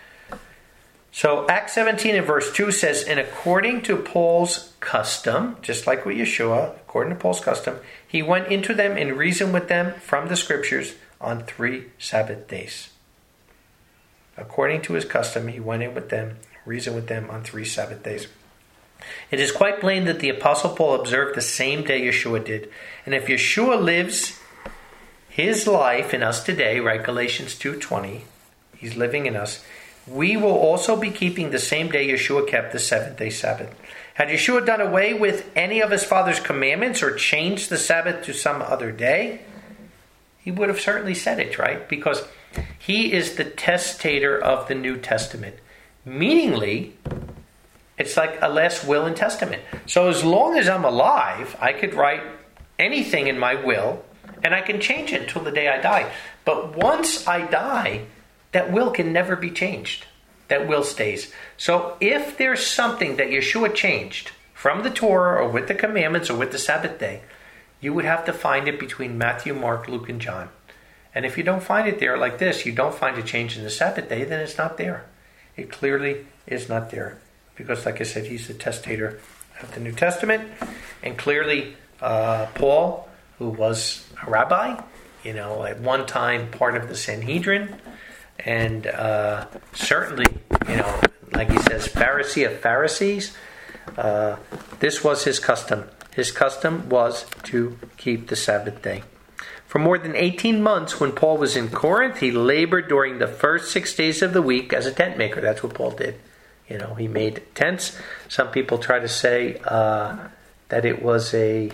So Acts seventeen and verse two says, "And according to Paul's custom," just like with Yeshua, according to Paul's custom, he went into them and reasoned with them from the scriptures on three Sabbath days. According to his custom, he went in with them, reasoned with them on three Sabbath days. It is quite plain that the Apostle Paul observed the same day Yeshua did. And if Yeshua lives his life in us today, right, Galatians two twenty, he's living in us, we will also be keeping the same day Yeshua kept, the seventh-day Sabbath. Had Yeshua done away with any of his Father's commandments or changed the Sabbath to some other day, he would have certainly said it, right? Because he is the testator of the New Testament. Meaningly, it's like a last will and testament. So as long as I'm alive, I could write anything in my will, and I can change it until the day I die. But once I die, that will can never be changed. That will stays. So if there's something that Yeshua changed from the Torah or with the commandments or with the Sabbath day, you would have to find it between Matthew, Mark, Luke, and John. And if you don't find it there like this, you don't find a change in the Sabbath day, then it's not there. It clearly is not there. Because, like I said, he's the testator of the New Testament. And clearly, uh, Paul, who was a rabbi, you know, at one time part of the Sanhedrin, and uh, certainly, you know, like he says, Pharisee of Pharisees, uh, this was his custom. His custom was to keep the Sabbath day. For more than eighteen months, when Paul was in Corinth, he labored during the first six days of the week as a tent maker. That's what Paul did. You know, he made tents. Some people try to say uh, that it was a,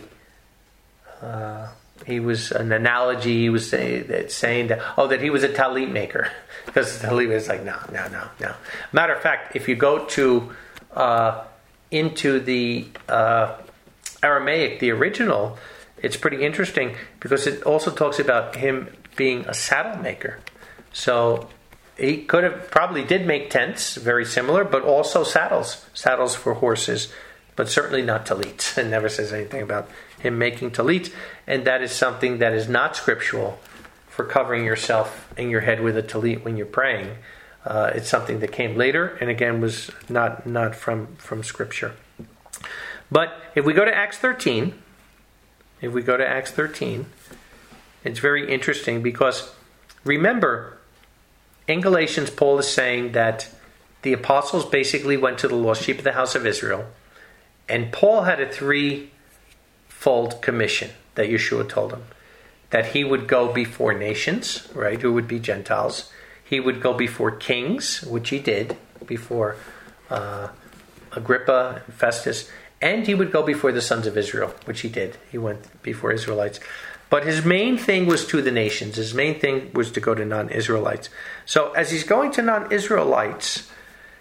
uh, he was an analogy. He was say, that saying that, oh, that he was a talit maker. Because the talit is like, no, no, no, no. Matter of fact, if you go to, uh, into the uh, Aramaic, the original, it's pretty interesting because it also talks about him being a saddle maker. So he could have probably did make tents, very similar, but also saddles, saddles for horses, but certainly not talits. It never says anything about him making talits, and that is something that is not scriptural for covering yourself and your head with a talit when you're praying. Uh, it's something that came later, and again was not not from from scripture. But if we go to Acts thirteen, if we go to Acts thirteen, it's very interesting because remember, in Galatians, Paul is saying that the apostles basically went to the lost sheep of the house of Israel. And Paul had a threefold commission that Yeshua told him. That he would go before nations, right, who would be Gentiles. He would go before kings, which he did, before uh, Agrippa and Festus. And he would go before the sons of Israel, which he did. He went before Israelites. But his main thing was to the nations. His main thing was to go to non-Israelites. So as he's going to non-Israelites,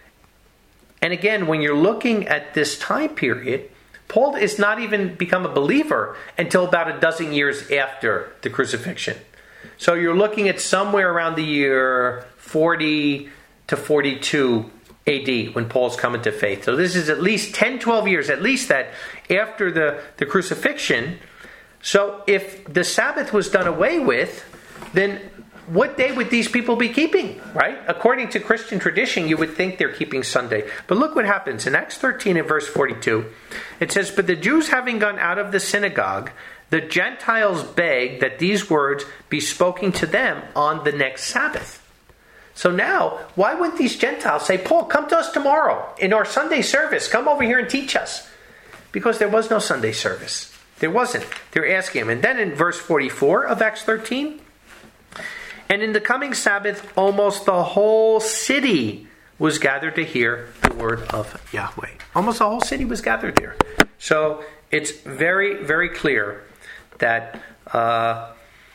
and again, when you're looking at this time period, Paul is not even become a believer until about a dozen years after the crucifixion. So you're looking at somewhere around the year forty to forty-two A D when Paul's coming to faith. So this is at least ten, twelve years, at least that after the, the crucifixion. So if the Sabbath was done away with, then what day would these people be keeping, right? According to Christian tradition, you would think they're keeping Sunday. But look what happens. In Acts thirteen and verse forty-two, it says, "But the Jews having gone out of the synagogue, the Gentiles begged that these words be spoken to them on the next Sabbath." So now, why wouldn't these Gentiles say, "Paul, come to us tomorrow in our Sunday service. Come over here and teach us"? Because there was no Sunday service. There wasn't. They're asking him. And then in verse forty-four of Acts thirteen, "And in the coming Sabbath, almost the whole city was gathered to hear the word of Yahweh." Almost the whole city was gathered there. So it's very, very clear that, uh,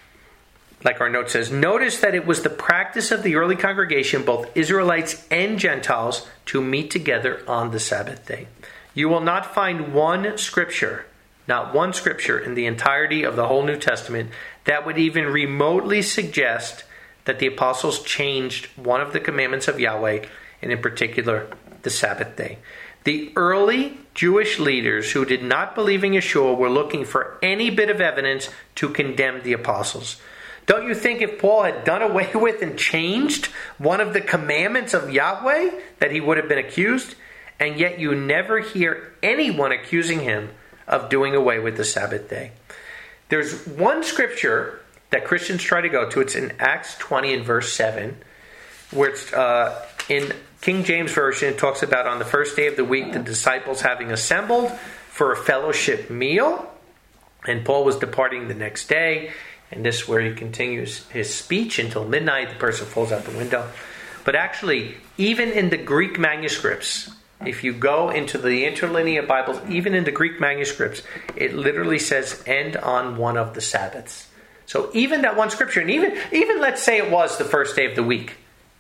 like our note says, notice that it was the practice of the early congregation, both Israelites and Gentiles, to meet together on the Sabbath day. You will not find one scripture, not one scripture in the entirety of the whole New Testament that would even remotely suggest that the apostles changed one of the commandments of Yahweh, and in particular, the Sabbath day. The early Jewish leaders who did not believe in Yeshua were looking for any bit of evidence to condemn the apostles. Don't you think if Paul had done away with and changed one of the commandments of Yahweh that he would have been accused? And yet you never hear anyone accusing him of doing away with the Sabbath day. There's one scripture that Christians try to go to. It's in Acts twenty and verse seven, where it's uh, in King James Version, it talks about on the first day of the week, the disciples having assembled for a fellowship meal, and Paul was departing the next day, and this is where he continues his speech until midnight. The person falls out the window. But actually, even in the Greek manuscripts, if you go into the interlinear Bibles, even in the Greek manuscripts, it literally says, "end on one of the Sabbaths." So even that one scripture, and even, even let's say it was the first day of the week,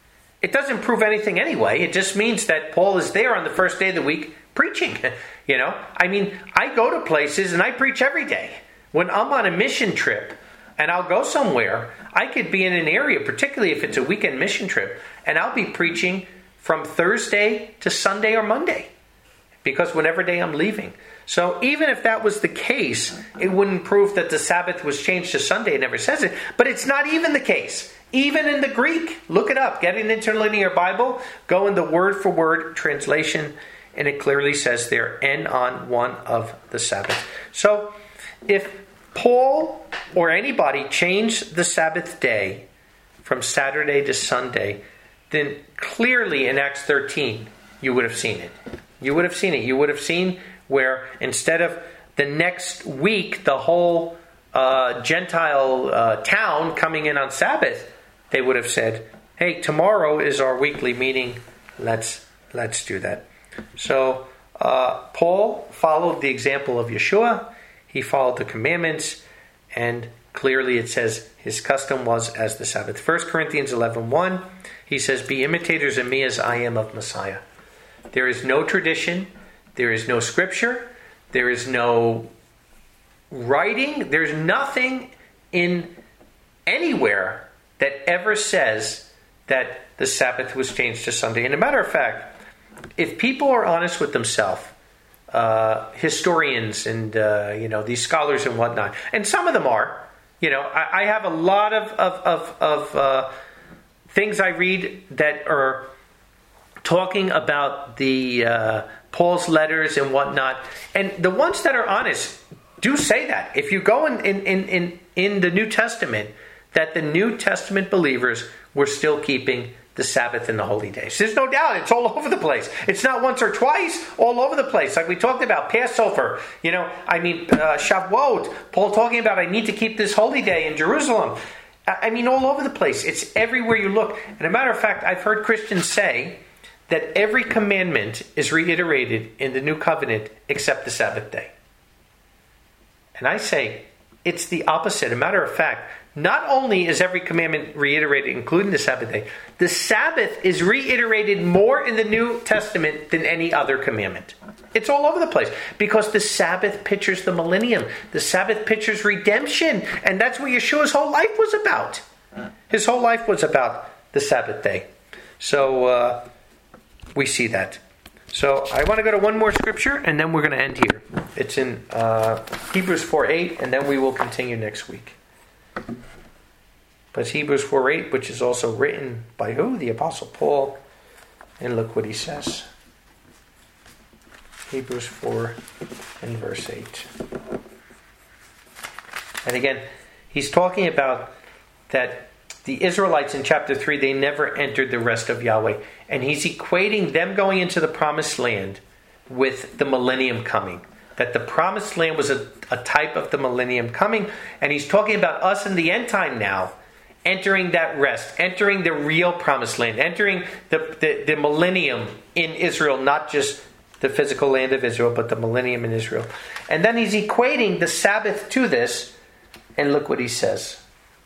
it doesn't prove anything anyway. It just means that Paul is there on the first day of the week preaching. You know, I mean, I go to places and I preach every day. When I'm on a mission trip and I'll go somewhere, I could be in an area, particularly if it's a weekend mission trip, and I'll be preaching from Thursday to Sunday or Monday, because whatever day I'm leaving. So even if that was the case, it wouldn't prove that the Sabbath was changed to Sunday. It never says it. But it's not even the case. Even in the Greek, look it up. Get an interlinear Bible. Go in the word-for-word translation, and it clearly says there, "end on one of the Sabbath." So if Paul or anybody changed the Sabbath day from Saturday to Sunday, then clearly in Acts thirteen, you would have seen it. You would have seen it. You would have seen where instead of the next week, the whole uh, Gentile uh, town coming in on Sabbath, they would have said, "Hey, tomorrow is our weekly meeting. Let's let's do that." So uh, Paul followed the example of Yeshua. He followed the commandments, and clearly it says his custom was as the Sabbath. First Corinthians eleven one, he says, "Be imitators of me as I am of Messiah." There is no tradition. There is no scripture. There is no writing. There's nothing in anywhere that ever says that the Sabbath was changed to Sunday. And a matter of fact, if people are honest with themselves, uh, historians and uh, you know these scholars and whatnot, and some of them are, you know, I, I have a lot of of of, of uh, things I read that are talking about the uh, Paul's letters and whatnot, and the ones that are honest do say that. If you go in in, in, in in the New Testament, that the New Testament believers were still keeping the Sabbath and the holy days. There's no doubt. It's all over the place. It's not once or twice, all over the place. Like we talked about Passover, you know, I mean, uh, Shavuot, Paul talking about, I need to keep this holy day in Jerusalem. I mean, all over the place. It's everywhere you look. And a matter of fact, I've heard Christians say that every commandment is reiterated in the new covenant except the Sabbath day. And I say it's the opposite. A matter of fact, not only is every commandment reiterated, including the Sabbath day, the Sabbath is reiterated more in the New Testament than any other commandment. It's all over the place because the Sabbath pictures the millennium. The Sabbath pictures redemption. And that's what Yeshua's whole life was about. His whole life was about the Sabbath day. So uh, we see that. So I want to go to one more scripture and then we're going to end here. It's in uh, Hebrews four eight and then we will continue next week. But it's Hebrews four eight, which is also written by who? The Apostle Paul. And look what he says. Hebrews four and verse eight. And again, he's talking about that the Israelites in chapter three, they never entered the rest of Yahweh. And he's equating them going into the promised land with the millennium coming. That the promised land was a, a type of the millennium coming. And he's talking about us in the end time now, entering that rest, entering the real promised land, entering the, the, the millennium in Israel, not just the physical land of Israel, but the millennium in Israel. And then he's equating the Sabbath to this. And look what he says.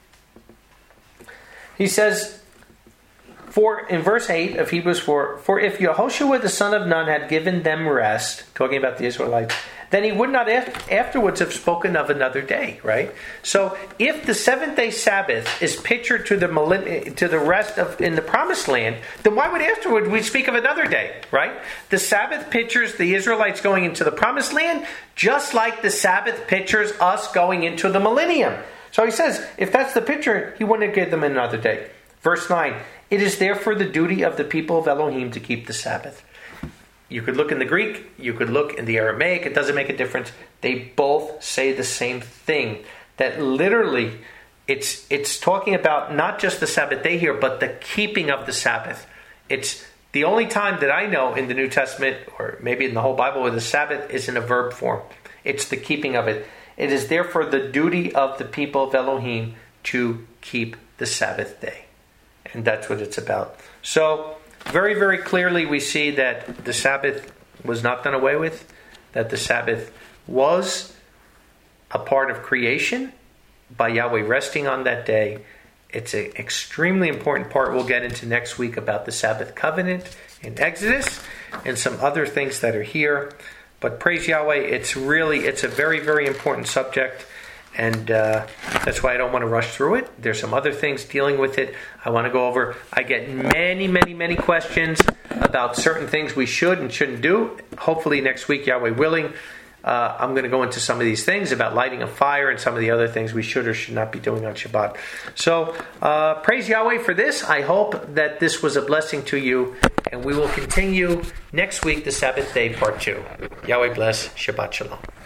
He says, for in verse eight of Hebrews four, for if Yehoshua the son of Nun had given them rest, talking about the Israelites, then he would not afterwards have spoken of another day, right? So if the seventh day Sabbath is pictured to the to the rest of in the promised land, then why would afterward we speak of another day, right? The Sabbath pictures the Israelites going into the promised land, just like the Sabbath pictures us going into the millennium. So he says, if that's the picture, he wouldn't have given them another day. Verse nine, it is therefore the duty of the people of Elohim to keep the Sabbath. You could look in the Greek, you could look in the Aramaic, it doesn't make a difference. They both say the same thing. That literally, it's it's talking about not just the Sabbath day here, but the keeping of the Sabbath. It's the only time that I know in the New Testament, or maybe in the whole Bible, where the Sabbath is in a verb form. It's the keeping of it. It is therefore the duty of the people of Elohim to keep the Sabbath day. And that's what it's about. So, very, very clearly we see that the Sabbath was not done away with, that the Sabbath was a part of creation by Yahweh resting on that day. It's an extremely important part we'll get into next week about the Sabbath covenant in Exodus and some other things that are here. But praise Yahweh, it's really, it's a very, very important subject. And uh, that's why I don't want to rush through it. There's some other things dealing with it I want to go over. I get many, many, many questions about certain things we should and shouldn't do. Hopefully next week, Yahweh willing, uh, I'm going to go into some of these things about lighting a fire and some of the other things we should or should not be doing on Shabbat. So uh, praise Yahweh for this. I hope that this was a blessing to you. And we will continue next week, the Sabbath day, part two. Yahweh bless. Shabbat shalom.